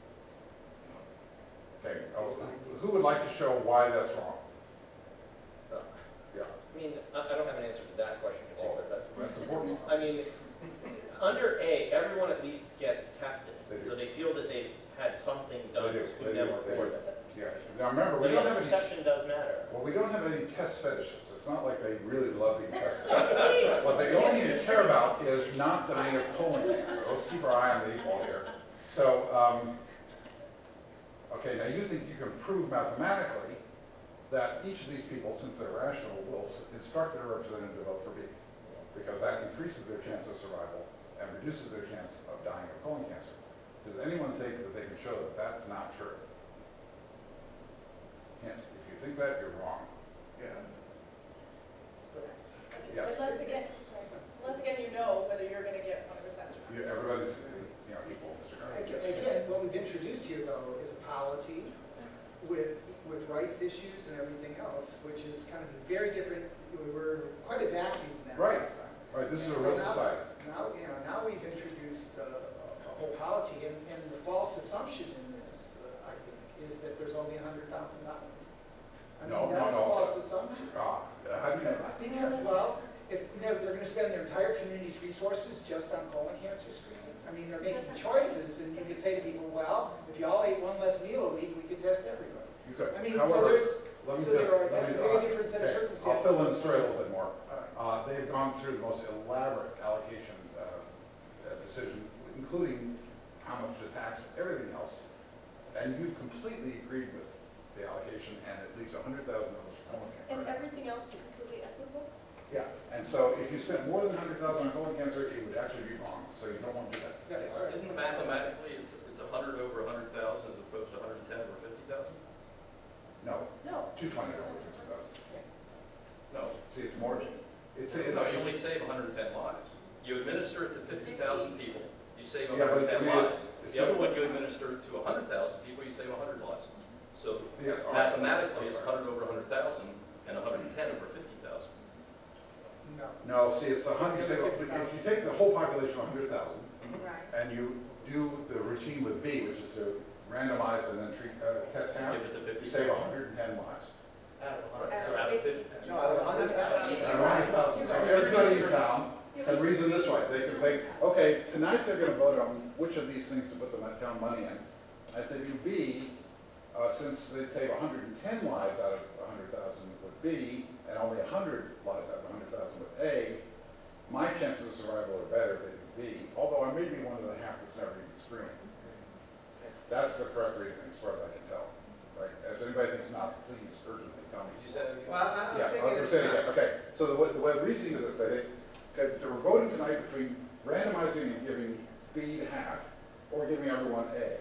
Okay, oh, who would like to show why that's wrong? Yeah. I mean, I, I don't have an answer to that question in particular. That's, That's important. I mean, under A, everyone at least gets tested, They do. so they feel that they've had something done They to do, put they them do, or they for do. them. Yeah. Now remember, So we don't yeah, have any, perception does matter. well, we don't have any test fetishes. It's not like they really love being tested. What they only need to care about is not dying of colon cancer. Let's keep our eye on the eight ball here. So, um, okay, now you think you can prove mathematically that each of these people, since they're rational, will s- instruct their representative to vote for B, because that increases their chance of survival and reduces their chance of dying of colon cancer. Does anyone think that they can show that that's not true? Hint, if you think that, you're wrong. Yeah. Yes. Unless again, unless again you know whether you're gonna get one of the tests or not. You, everybody's, you know, equal, Mister Garrett. Again, again, what we've introduced here, though, is a polity with, with rights issues and everything else, which is kind of very different. We were quite adaptive in that Right. last time. Right, this is a So real now- society. Now, you know, now we've introduced uh, a whole polity, and, and the false assumption in this, uh, I think, is that there's only a hundred thousand dollars. I No, mean, no, that's no. a false assumption. Ah, how do you know that? Because, well, if, you know, they're gonna spend their entire community's resources just on colon cancer screenings. I mean, they're making choices, and you could say to people, well, if you all ate one less meal a week, we could test everybody. You could. I mean, so However, there's, let me so just, there are, let that's me, a very uh, different set of okay, circumstances. I'll fill in the story a little bit more. All right. Uh, they've gone through the most elaborate allocation uh, uh, decision, including how much to tax, everything else. And you've completely agreed with the allocation, and it leaves a hundred thousand dollars for colon And cancer. everything else is completely equitable? Yeah, and so if you spent more than a hundred thousand on colon cancer, it would actually be wrong, so you don't want to do that. Yeah, all right. Isn't mathematically, it's, it's a hundred over a hundred thousand as opposed to a hundred and ten over fifty thousand? No, No. two twenty over fifty thousand. No. See, it's more, it's, it's. No, you only save a hundred and ten lives. You administer it to fifty thousand people, you save a Yeah, hundred and but I ten mean, lives. it's- it's The other simple. one, you administer to a hundred thousand people, you save a hundred lives. So Yes, all right. mathematically, it's a I'm sorry. hundred over a hundred thousand and a hundred and ten over fifty thousand. No. No, see, it's a hundred, say, if you take the whole population of a hundred thousand, Right. and you do the routine with B, which is to randomize and then treat, uh, test half, Give it to fifty. you save a hundred and ten lives. Out of a hundred. Right, so out of fifty. No, out of a hundred thousand. Out of a hundred thousand, so everybody in town can reason this way, they can think, okay, tonight they're gonna vote on which of these things to put the town money in. If they do B, uh, since they'd save a hundred and ten lives out of a hundred thousand with B, and only a hundred lives out of a hundred thousand with A, my chances of survival are better if they do B, although I may be one of the half that's never even screened. That's the correct reasoning, as far as I can tell, right? If anybody thinks not, please urgently tell me. You said. Well, I- I'm Yes, thinking I'll it's say it not. again. Okay, so the way, the way the reasoning is that they, okay, they were voting tonight between randomizing and giving B to half, or giving everyone A.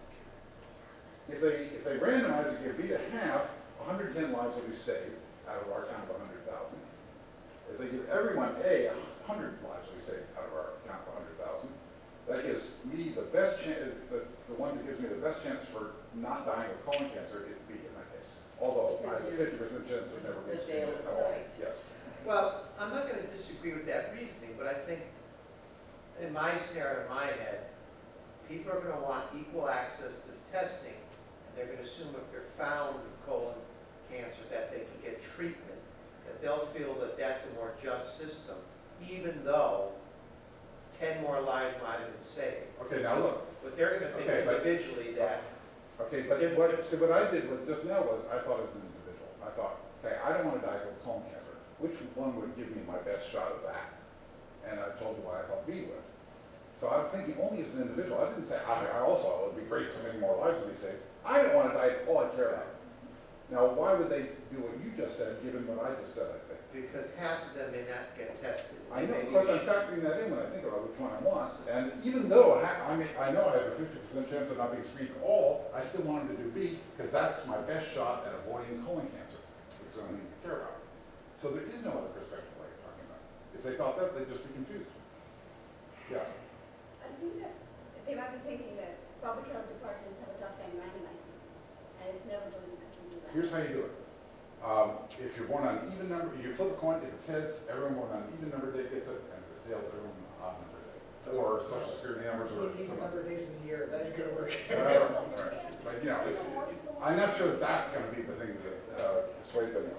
If they, if they randomize and give B to half, one hundred ten lives will be saved out of our count of one hundred thousand. If they give everyone A, one hundred lives will be saved out of our count of one hundred thousand. That gives me the best chance, the, the one that gives me the best chance for not dying of colon cancer is B in that case. Although I have a fifty percent chance of never being screened at all. Yes. Well, I'm not gonna disagree with that reasoning, but I think in my scenario, in my head, people are gonna want equal access to testing. And they're gonna assume if they're found with colon cancer that they can get treatment, that they'll feel that that's a more just system, even though ten more lives might have been saved. Okay, now look. But they're gonna think Okay, but- individually that, Okay, but what, see, what I did with just now was, I thought as an individual, I thought, okay, I don't want to die of colon cancer. Which one would give me my best shot of that? And I told you why I thought B would. So I was thinking only as an individual. I didn't say, I, I also, it would be great so many more lives would be saved. I don't want to die, it's all I care about. Now, why would they do what you just said, given what I just said, I think? because half of them may not get tested. I know, of Maybe course, we I'm should- factoring that in when I think about which one I want, and even though I, ha- I mean, I know I have a fifty percent chance of not being screened at all, I still wanted to do B, because that's my best shot at avoiding colon cancer, which is something to care about. So there is no other perspective like you're talking about. If they thought that, they'd just be confused. Yeah. I think that they might be thinking that public health departments have a tough time randomizing, and it's never going to be randomized. Here's how you do it. Um, if you're born on an even number, you flip a coin, if it's heads, everyone born on an even number day gets it, and if it's tails, everyone on an odd number day. Or social security numbers or Even some number other. of days in the year, that ain't gonna work. Uh, right. But, you know, it's, I'm not sure if that's gonna be the thing that, uh, sways anyone.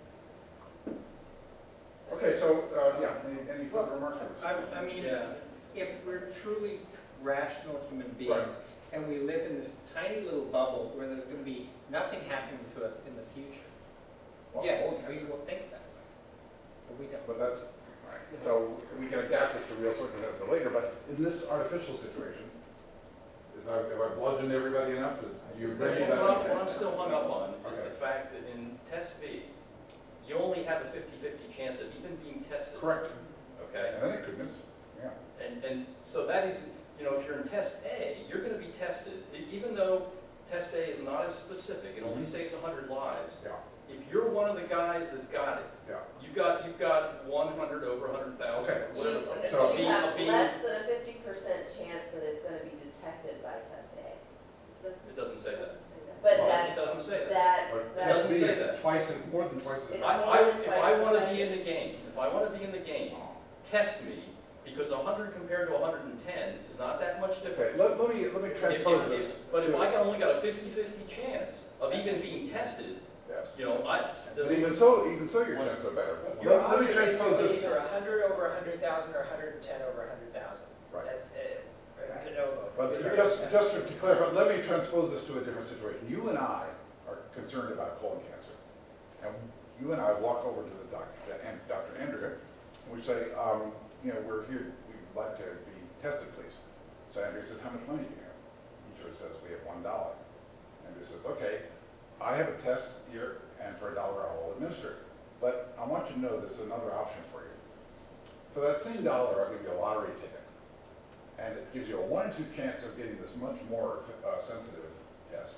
Okay, so, uh, yeah, any, any further remarks on this? I, I mean, if we're truly rational human beings, and we live in this tiny little bubble where there's gonna be nothing happening to us in the future, Well, yes, well, we will think that way, but we don't. But that's, right, so we can adapt this to real circumstances later, but in this artificial situation, is I, have I bludgeoned everybody enough? Does you agree that? What I'm, what I'm still hung up on is Okay. the fact that in test B, you only have a fifty fifty chance of even being tested. Correct. Okay? And then it could miss, yeah. And, and so that is, you know, if you're in test A, you're gonna be tested, e- even though test A is not as specific, it only Mhm. saves one hundred lives. Yeah. If you're one of the guys that's got it, Yeah. you've got, you've got one hundred over one hundred thousand. Okay. You, So- you Being- have being- less than a fifty percent chance that it's gonna be detected by test A. It doesn't say that. But Well, that's, It doesn't say that. that, But that, test B doesn't say is that. twice, as- more than twice as It's much. I, more I, than if twice I as wanna much. be in the game, if I wanna be in the game, test me, because one hundred compared to one hundred ten is not that much Okay, difference. let, let me, let me If- transpose if- this. if- But if to- I got only got a fifty fifty chance of even being tested, Yes. you know, I, But doesn't- even so, even so, your chances are better. Your Let, let me odds are transpose basically this. either one hundred over one hundred thousand or one hundred ten over one hundred thousand. Right. That's it. De novo. But just, just to clarify, let me transpose this to a different situation. You and I are concerned about colon cancer. And you and I walk over to the doctor, and Doctor Andrea, and we say, um, you know, we're here, we'd like to be tested, please. So Andrea says, how much money do you have? Each of us says, we have one dollar. Andrea says, okay, I have a test here, and for a dollar I will administer it. But I want you to know there's another option for you. For that same dollar, I'll give you a lottery ticket. And it gives you a one in two chance of getting this much more uh, sensitive test.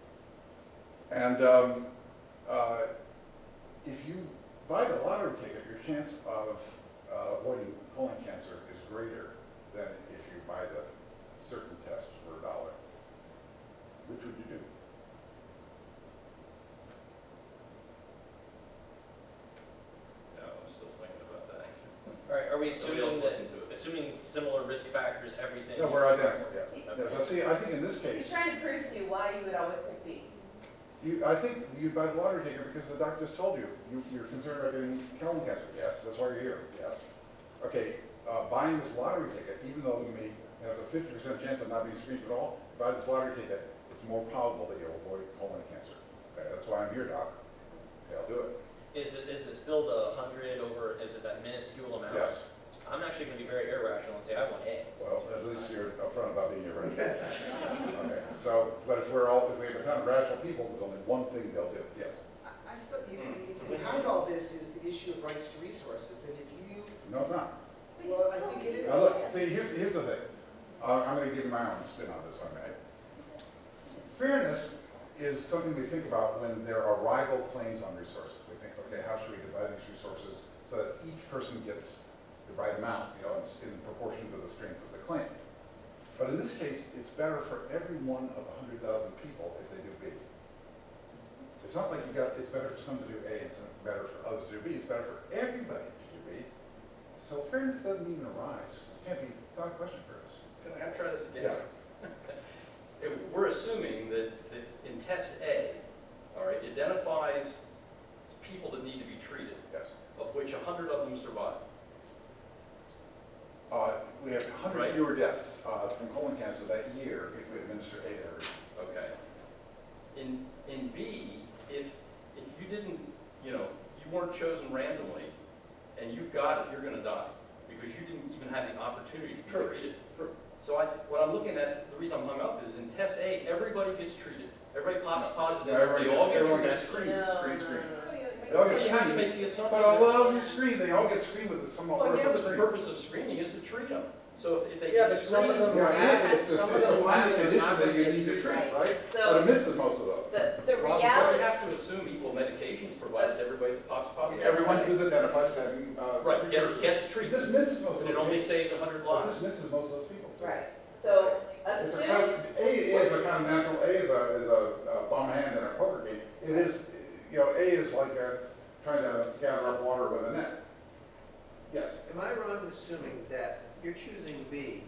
And um, uh, if you buy the lottery ticket, your chance of uh, avoiding colon cancer is greater than if you buy the certain test for a dollar. Which would you do? no, I'm still thinking about that. All right, are we Somebody assuming else that, listen to it. assuming similar risk factors, everything? No, we're identical, yeah. Okay. Yeah, but see, I think in this case, he's trying to prove to you why you would always pick B. you, I think you buy the lottery ticket because the doctor just told you, you, you're concerned about getting colon cancer. Yes, that's why you're here. Yes. Okay, uh, buying this lottery ticket, even though you may have a fifty percent chance of not being screened at all, buy this lottery ticket, it's more probable that you'll avoid colon cancer. Okay, that's why I'm here, doc. Okay, I'll do it. Is it, is it still the hundred over, is it that minuscule amount? Yes. I'm actually gonna be very irrational and say I want A. Well, at least you're upfront about being irrational. Okay, so, but if we're all, if we have a ton of rational people, there's only one thing they'll do. Yes. I I still, you, you- behind all this is the issue of rights to resources, and if you, No, it's not. well, I think it is. Now look, see, here's, here's the thing. Uh, I'm going to give you my own spin on this one, right? Fairness is something we think about when there are rival claims on resources. We think, okay, how should we divide these resources so that each person gets the right amount, you know, it's in proportion to the strength of the claim. But in this case, it's better for every one of one hundred thousand people if they do B. It's not like you got, it's better for some to do A and some better for others to do B. It's better for everybody to do B. So fairness doesn't even arise. It can't be, it's not a question for us. Can I try this again? Yeah. If we're assuming that, that in test A, all right, identifies people that need to be treated, Yes. of which one hundred of them survive. Uh, we have one hundred Right. fewer deaths uh, from colon cancer that year if we administer A to every. Okay. In, in B, if, if you didn't, you know, you weren't chosen randomly, and you got it, you're gonna die, because you didn't even have the opportunity to be True. treated. True. So I, what I'm looking at, the reason I'm hung up is in test A, everybody gets treated. Everybody pops positive, Everyone they gets, all get everyone treated. gets screened, No, screened, no, screened. no, no. Oh, yeah, they might They all So get you have to screened. make the assumption. But although you that- screen, they all get screened with some Well, yeah, artificial but the screen. purpose of screening is to treat them. So if they Yeah, get but some of screened. them Yeah, are yeah, it's, added, it's, some of it's a them minor are condition not that gonna you get need to treated. treat, right? So- But it misses most of those. The, the Well, you reality, don't have to assume equal medications provided to everybody that pops positive. Everyone who's identified as having, uh. Right, gets, precursors. gets treated. This misses most of But those. it only people. saves a hundred But lives. This misses most of those people. right, so It's a kind assume, of, A is a kind of natural, A is a, is a, a bum hand in a poker game. It is, you know, A is like a, trying to gather up water with a net. Yes. Am I wrong in assuming that you're choosing B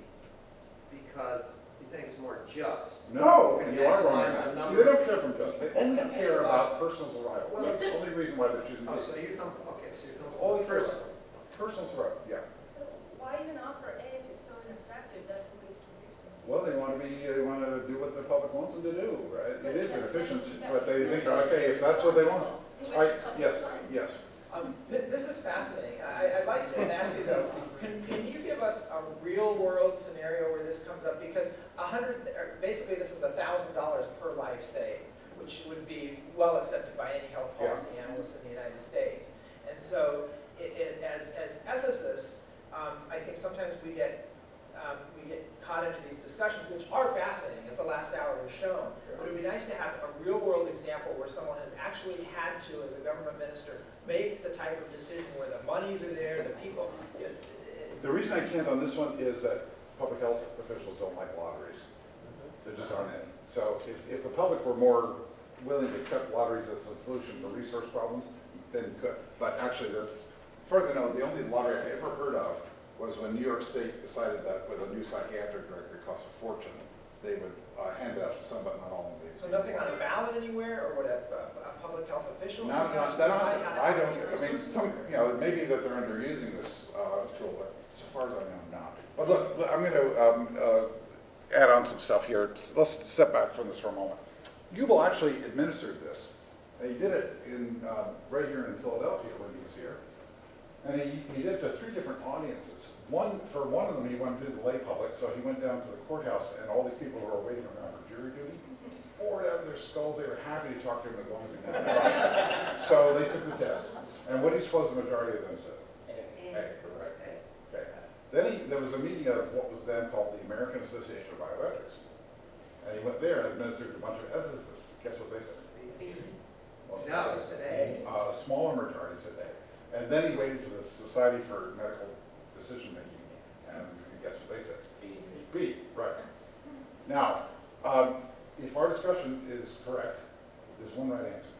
because you think it's more just? No, And you are wrong. maximize the See, number- they don't care from just, they only care about personal survival. Well, That's the only reason why they're choosing Oh, B. so you come, okay, so you come Only from personal, personal. personal survival, yeah. So why even offer A if it's so ineffective? That's the waste of resources. Well, they want to be, they want to do what the public wants them to do, right? It But is then- inefficient, then but they think, that's okay, if that's what they want. It I, was the public yes, fund. yes. Um, th- This is fascinating. I, I'd like to ask you though, can, can you give us a real world scenario where this comes up? Because a hundred, or basically this is a thousand dollars per life saved, which would be well accepted by any health policy analyst in the United States. And so it, it, as, as ethicists, um, I think sometimes we get, um, we get caught into these discussions, which are fascinating, as the last hour has shown. But it would be nice to have a real world example where someone has actually had to, as a government minister, make the type of decision where the monies are there, the people, you know, The reason I can't on this one is that public health officials don't like lotteries. There just aren't any. So if, if the public were more willing to accept lotteries as a solution for resource problems, then you could. But actually, that's, as far as I know, the only lottery I've ever heard of was when New York State decided that with a new psychiatric director, it cost a fortune, they would uh, hand it out to some, but not all of these. so nothing on a ballot anywhere, or would a, a, a public health official? Not, not, decide not, how to I don't, allocate I mean, resources? some, you know, maybe that they're underusing this uh, tool, but so far as I know, not. But look, look, I'm going to um, uh, add on some stuff here. Let's step back from this for a moment. Yuval actually administered this. And he did it in uh, right here in Philadelphia when he was here. And he, he did it to three different audiences. One, for one of them, he went to the lay public, so he went down to the courthouse, and all these people who were waiting around for jury duty poured out of their skulls. They were happy to talk to him as long as he wanted to. So they took the test. And what do you suppose the majority of them said? A, correct. Okay. Then he, there was a meeting of what was then called the American Association of Bioethics. And he went there and administered to a bunch of ethicists. Guess what they said? Most No, of it's them an A. Uh, a smaller majority said A. And then he waited for the Society for Medical Decision Making, and guess what they said? B. B, right. Now, um, if our discussion is correct, there's one right answer.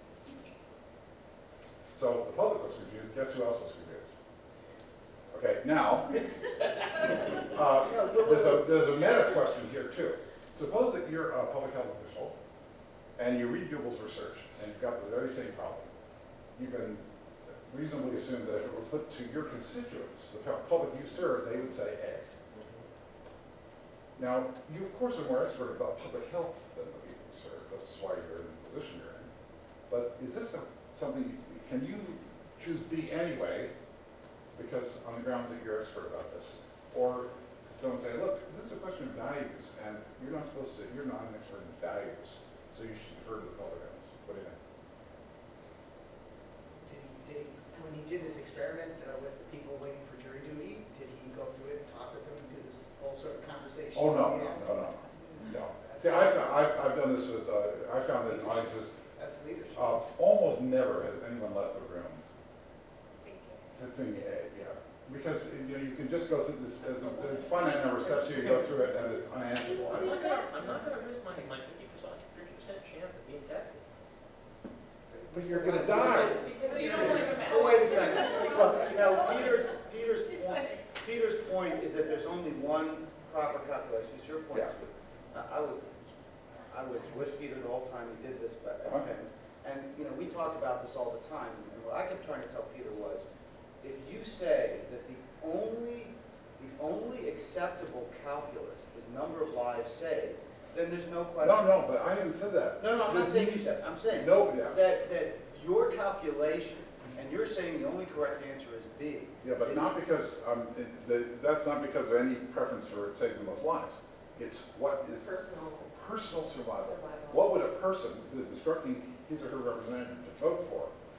So the public was confused. Guess who else was confused? Okay, now, uh, there's a there's a meta question here too. Suppose that you're a public health official, and you read Google's research, and you've got the very same problem. You can reasonably assume that if it were put to your constituents, the public you serve, they would say A. Now, you of course are more expert about public health than the people you serve. That's why you're in the position you're in. But is this a, something, can you choose B anyway, because on the grounds that you're expert about this? Or could someone say, look, this is a question of values, and you're not supposed to, you're not an expert in values, so you should defer to the public on this. What do you think? Did he, did he, when he did this experiment uh, with the people waiting for jury duty, did he go through it, talk with them, do this whole sort of conversation? Oh, no, no, Yeah. no, no, no. See, I've, I've, I've done this with, uh, I found that audiences, That's leadership. uh, almost never has anyone left the room thinking A, yeah. Because, you know, you can just go through this, there's a there's a finite number of steps here, you go through it, and it's unanswerable. I'm not gonna, I'm not gonna risk my, my fifty percent, fifty percent chance of being tested. But you're gonna die. Because you don't want to Oh, wait a second. Look, you know, Peter's, Peter's point, Peter's point is that there's only one proper calculation. It's your point Yeah. too. I I was, I was with Peter the whole time he did this, but, Okay. and, and, you know, we talk about this all the time. And what I kept trying to tell Peter was, if you say that the only, the only acceptable calculus is number of lives saved, then there's no question. No, no, but I haven't said that. No, no, I'm not saying you said, I'm saying. No, yeah. That, that your calculation, and you're saying the only correct answer is B. Yeah, but is- not because, um, it, the, that's not because of any preference for saving the most lives. It's what is personal, personal survival. survival. What would a person who is instructing his or her representative to vote for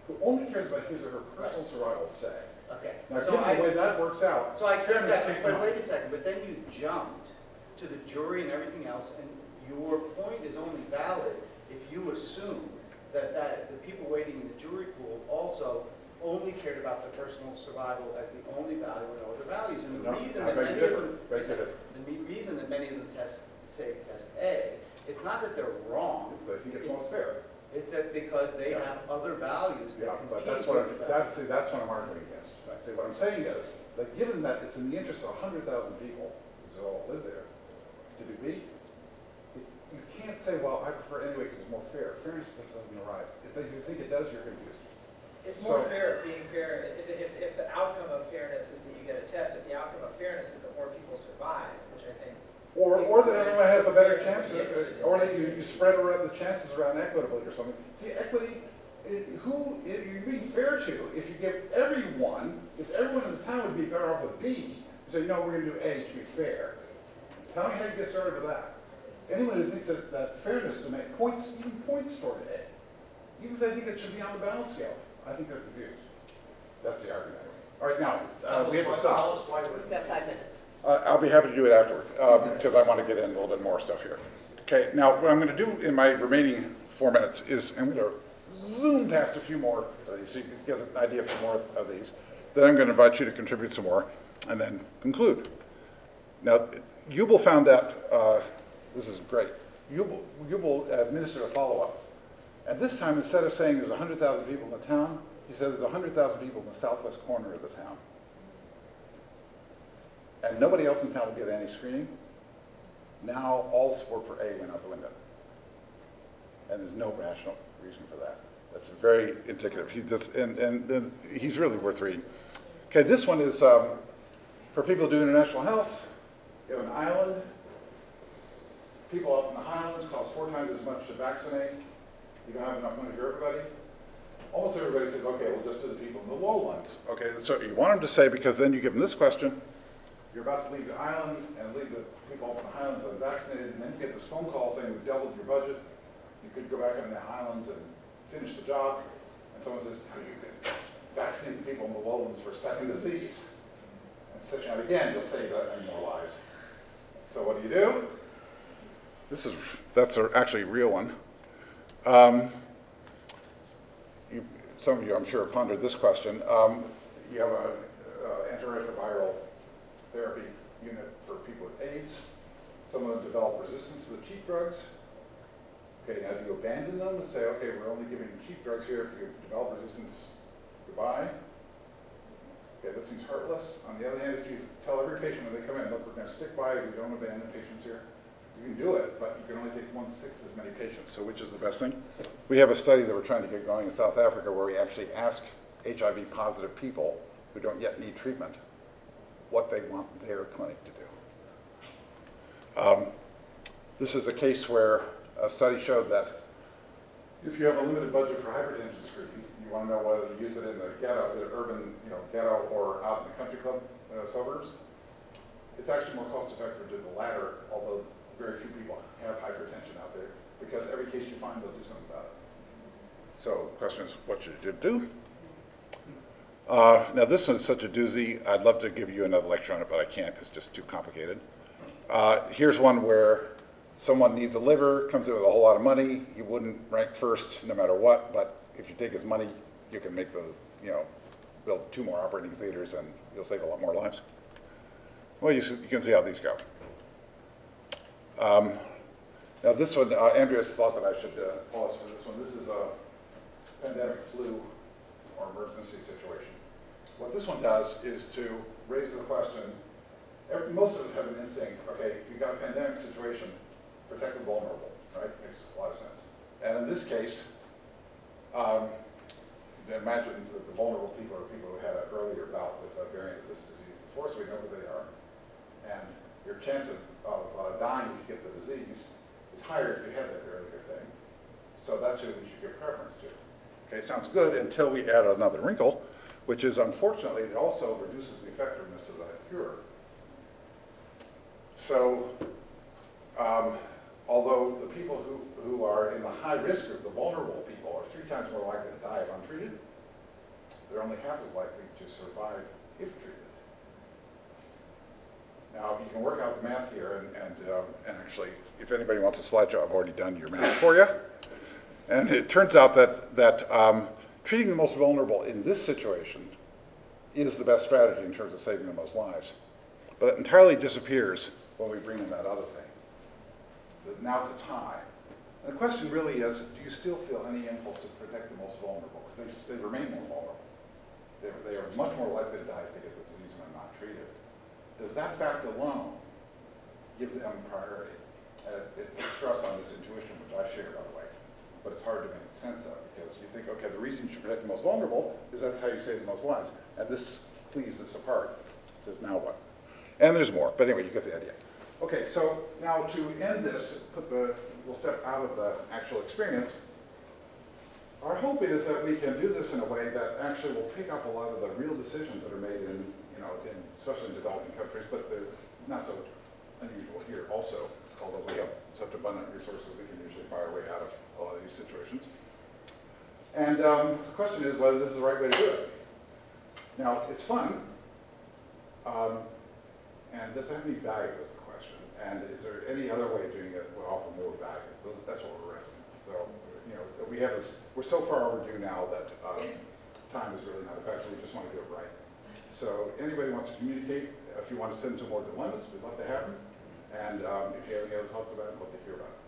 who only cares about his or her personal survival, say. Okay. Now, So given I- the way that works out, So I accept fairness that, can't but come wait up. a second, but then you jumped to the jury and everything else, and your point is only valid if you assume that, that the people waiting in the jury pool also only cared about the personal survival as the only value and no other values. And the No, reason I that beg many to of differ. them, Beg to differ. the me- reason that many of them test, say test A, it's not that they're wrong. It's, I think it's most fair. It's that because they Yeah. have other values that Yeah, but compete that's what, with the I'm- values. that's, see, that's what I'm arguing against. I say, what I'm saying is, that given that it's in the interest of a hundred thousand people, who all live there, to do B, it- you can't say, well, I prefer it anyway because it's more fair. Fairness just doesn't arrive. If they- you think it does, you're confused. It's more So- fair, being fair, if, if, if the outcome of fairness is that you get a test, if the outcome of fairness is that more people survive, which I think. Or, or that everyone has a better chance, Fairness would be interested in. or that you, you spread around the chances around equitably or something. See, equity, it, who, it, you're being fair to, if you give everyone, if everyone in the town would be better off with B, you say, no, we're gonna do A to be fair. Tell me how you get started with that. Anyone who thinks that, that fairness to make points, even points toward A, even if they think it should be on the balance scale, I think they're confused. That's the argument. All right, now, uh, we have to stop. We've got five minutes. Uh, I'll be happy to do it afterward, um, because I want to get in a little bit more stuff here. Okay, now what I'm going to do in my remaining four minutes is I'm going to zoom past a few more of these so you can get an idea of some more of these. Then I'm going to invite you to contribute some more and then conclude. Now, Jubel found out, uh, this is great, Jubel, Jubel administered a follow-up. And this time, instead of saying there's one hundred thousand people in the town, he said there's one hundred thousand people in the southwest corner of the town. And nobody else in town will get any screening. Now all support for A went out the window. And there's no rational reason for that. That's very indicative. He just, and, and, and he's really worth reading. Okay, this one is um, for people who do international health. You have an island. People up in the highlands cost four times as much to vaccinate. You don't have enough money for everybody. Almost everybody says, okay, we'll just do the people in the lowlands. Okay, so you want them to say, because then you give them this question, you're about to leave the island and leave the people up in the highlands unvaccinated, and then you get this phone call saying we've doubled your budget. You could go back on the islands and finish the job. And someone says, no, you could vaccinate the people in the lowlands for a second disease. And switching out again, you'll save that many more lives. So what do you do? This is, that's a, actually a real one. Um, you, some of you, I'm sure, have pondered this question. Um, you have an uh, antiretroviral therapy unit for people with AIDS. Some of them develop resistance to the cheap drugs. Okay, now do you abandon them and say, okay, we're only giving cheap drugs here. If you develop resistance, goodbye? Okay, that seems heartless. On the other hand, if you tell every patient when they come in, look, we're going to stick by you, we don't abandon patients here. You can do it, but you can only take one-sixth as many patients. So which is the best thing? We have a study that we're trying to get going in South Africa where we actually ask H I V positive people who don't yet need treatment what they want their clinic to do. Um, this is a case where a study showed that if you have a limited budget for hypertension screening, you want to know whether to use it in the ghetto, the urban, you know, ghetto, or out in the country club uh, suburbs. It's actually more cost-effective to do the latter, although very few people have hypertension out there, because every case you find, they'll do something about it. So the question is, what should you do? Uh, now this is such a doozy. I'd love to give you another lecture on it, but I can't. It's just too complicated. Uh, here's one where someone needs a liver, comes in with a whole lot of money. You wouldn't rank first no matter what, but if you take his money, you can make the, you know, build two more operating theaters and you'll save a lot more lives. Well, you, you can see how these go. Um, now this one, uh, Andreas thought that I should uh, pause for this one. This is a pandemic flu or emergency situation. What this one does is to raise the question, every, most of us have an instinct, okay, if you've got a pandemic situation, protect the vulnerable, right? Makes a lot of sense. And in this case, um, imagine that the vulnerable people are people who had an earlier bout with a variant of this disease before, so we know who they are. And your chance of, of uh, dying if you get the disease is higher if you had that earlier thing. So that's who we should give preference to. Okay, sounds good until we add another wrinkle, which is unfortunately it also reduces the effectiveness of the cure. So, um, although the people who, who are in the high risk group, the vulnerable people, are three times more likely to die if untreated, they're only half as likely to survive if treated. Now, you can work out the math here, and, and, um, and actually, if anybody wants a slideshow, I've already done your math for you. And it turns out that, that um, treating the most vulnerable in this situation is the best strategy in terms of saving the most lives. But it entirely disappears when we bring in that other thing. That now it's a tie. And the question really is, do you still feel any impulse to protect the most vulnerable? Because they, they remain more vulnerable. They, they are much more likely to die if they get the disease and are not treated. Does that fact alone give them priority? Uh, it puts stress on this intuition, which I share, by the way, but it's hard to make sense of because you think, okay, the reason you should protect the most vulnerable is that's how you save the most lives. And this cleaves this apart. It says, now what? And there's more, but anyway, you get the idea. Okay, so now to end this, put the, we'll step out of the actual experience. Our hope is that we can do this in a way that actually will pick up a lot of the real decisions that are made in, you know, in, especially in developing countries, but they're not so unusual here also, although we have such abundant resources, we can usually fire our way out of a lot of these situations. And um, the question is whether this is the right way to do it. Now, it's fun, um, and does it have any value is the question, and is there any other way of doing it that would offer more value? That's what we're wrestling with. So, you know, we have, a, we're so far overdue now that um, time is really not a factor, we just want to do it right. So anybody wants to communicate, if you want to send some more dilemmas, we'd love to have them. And um, if you have any other thoughts about it, we'd love to hear about it.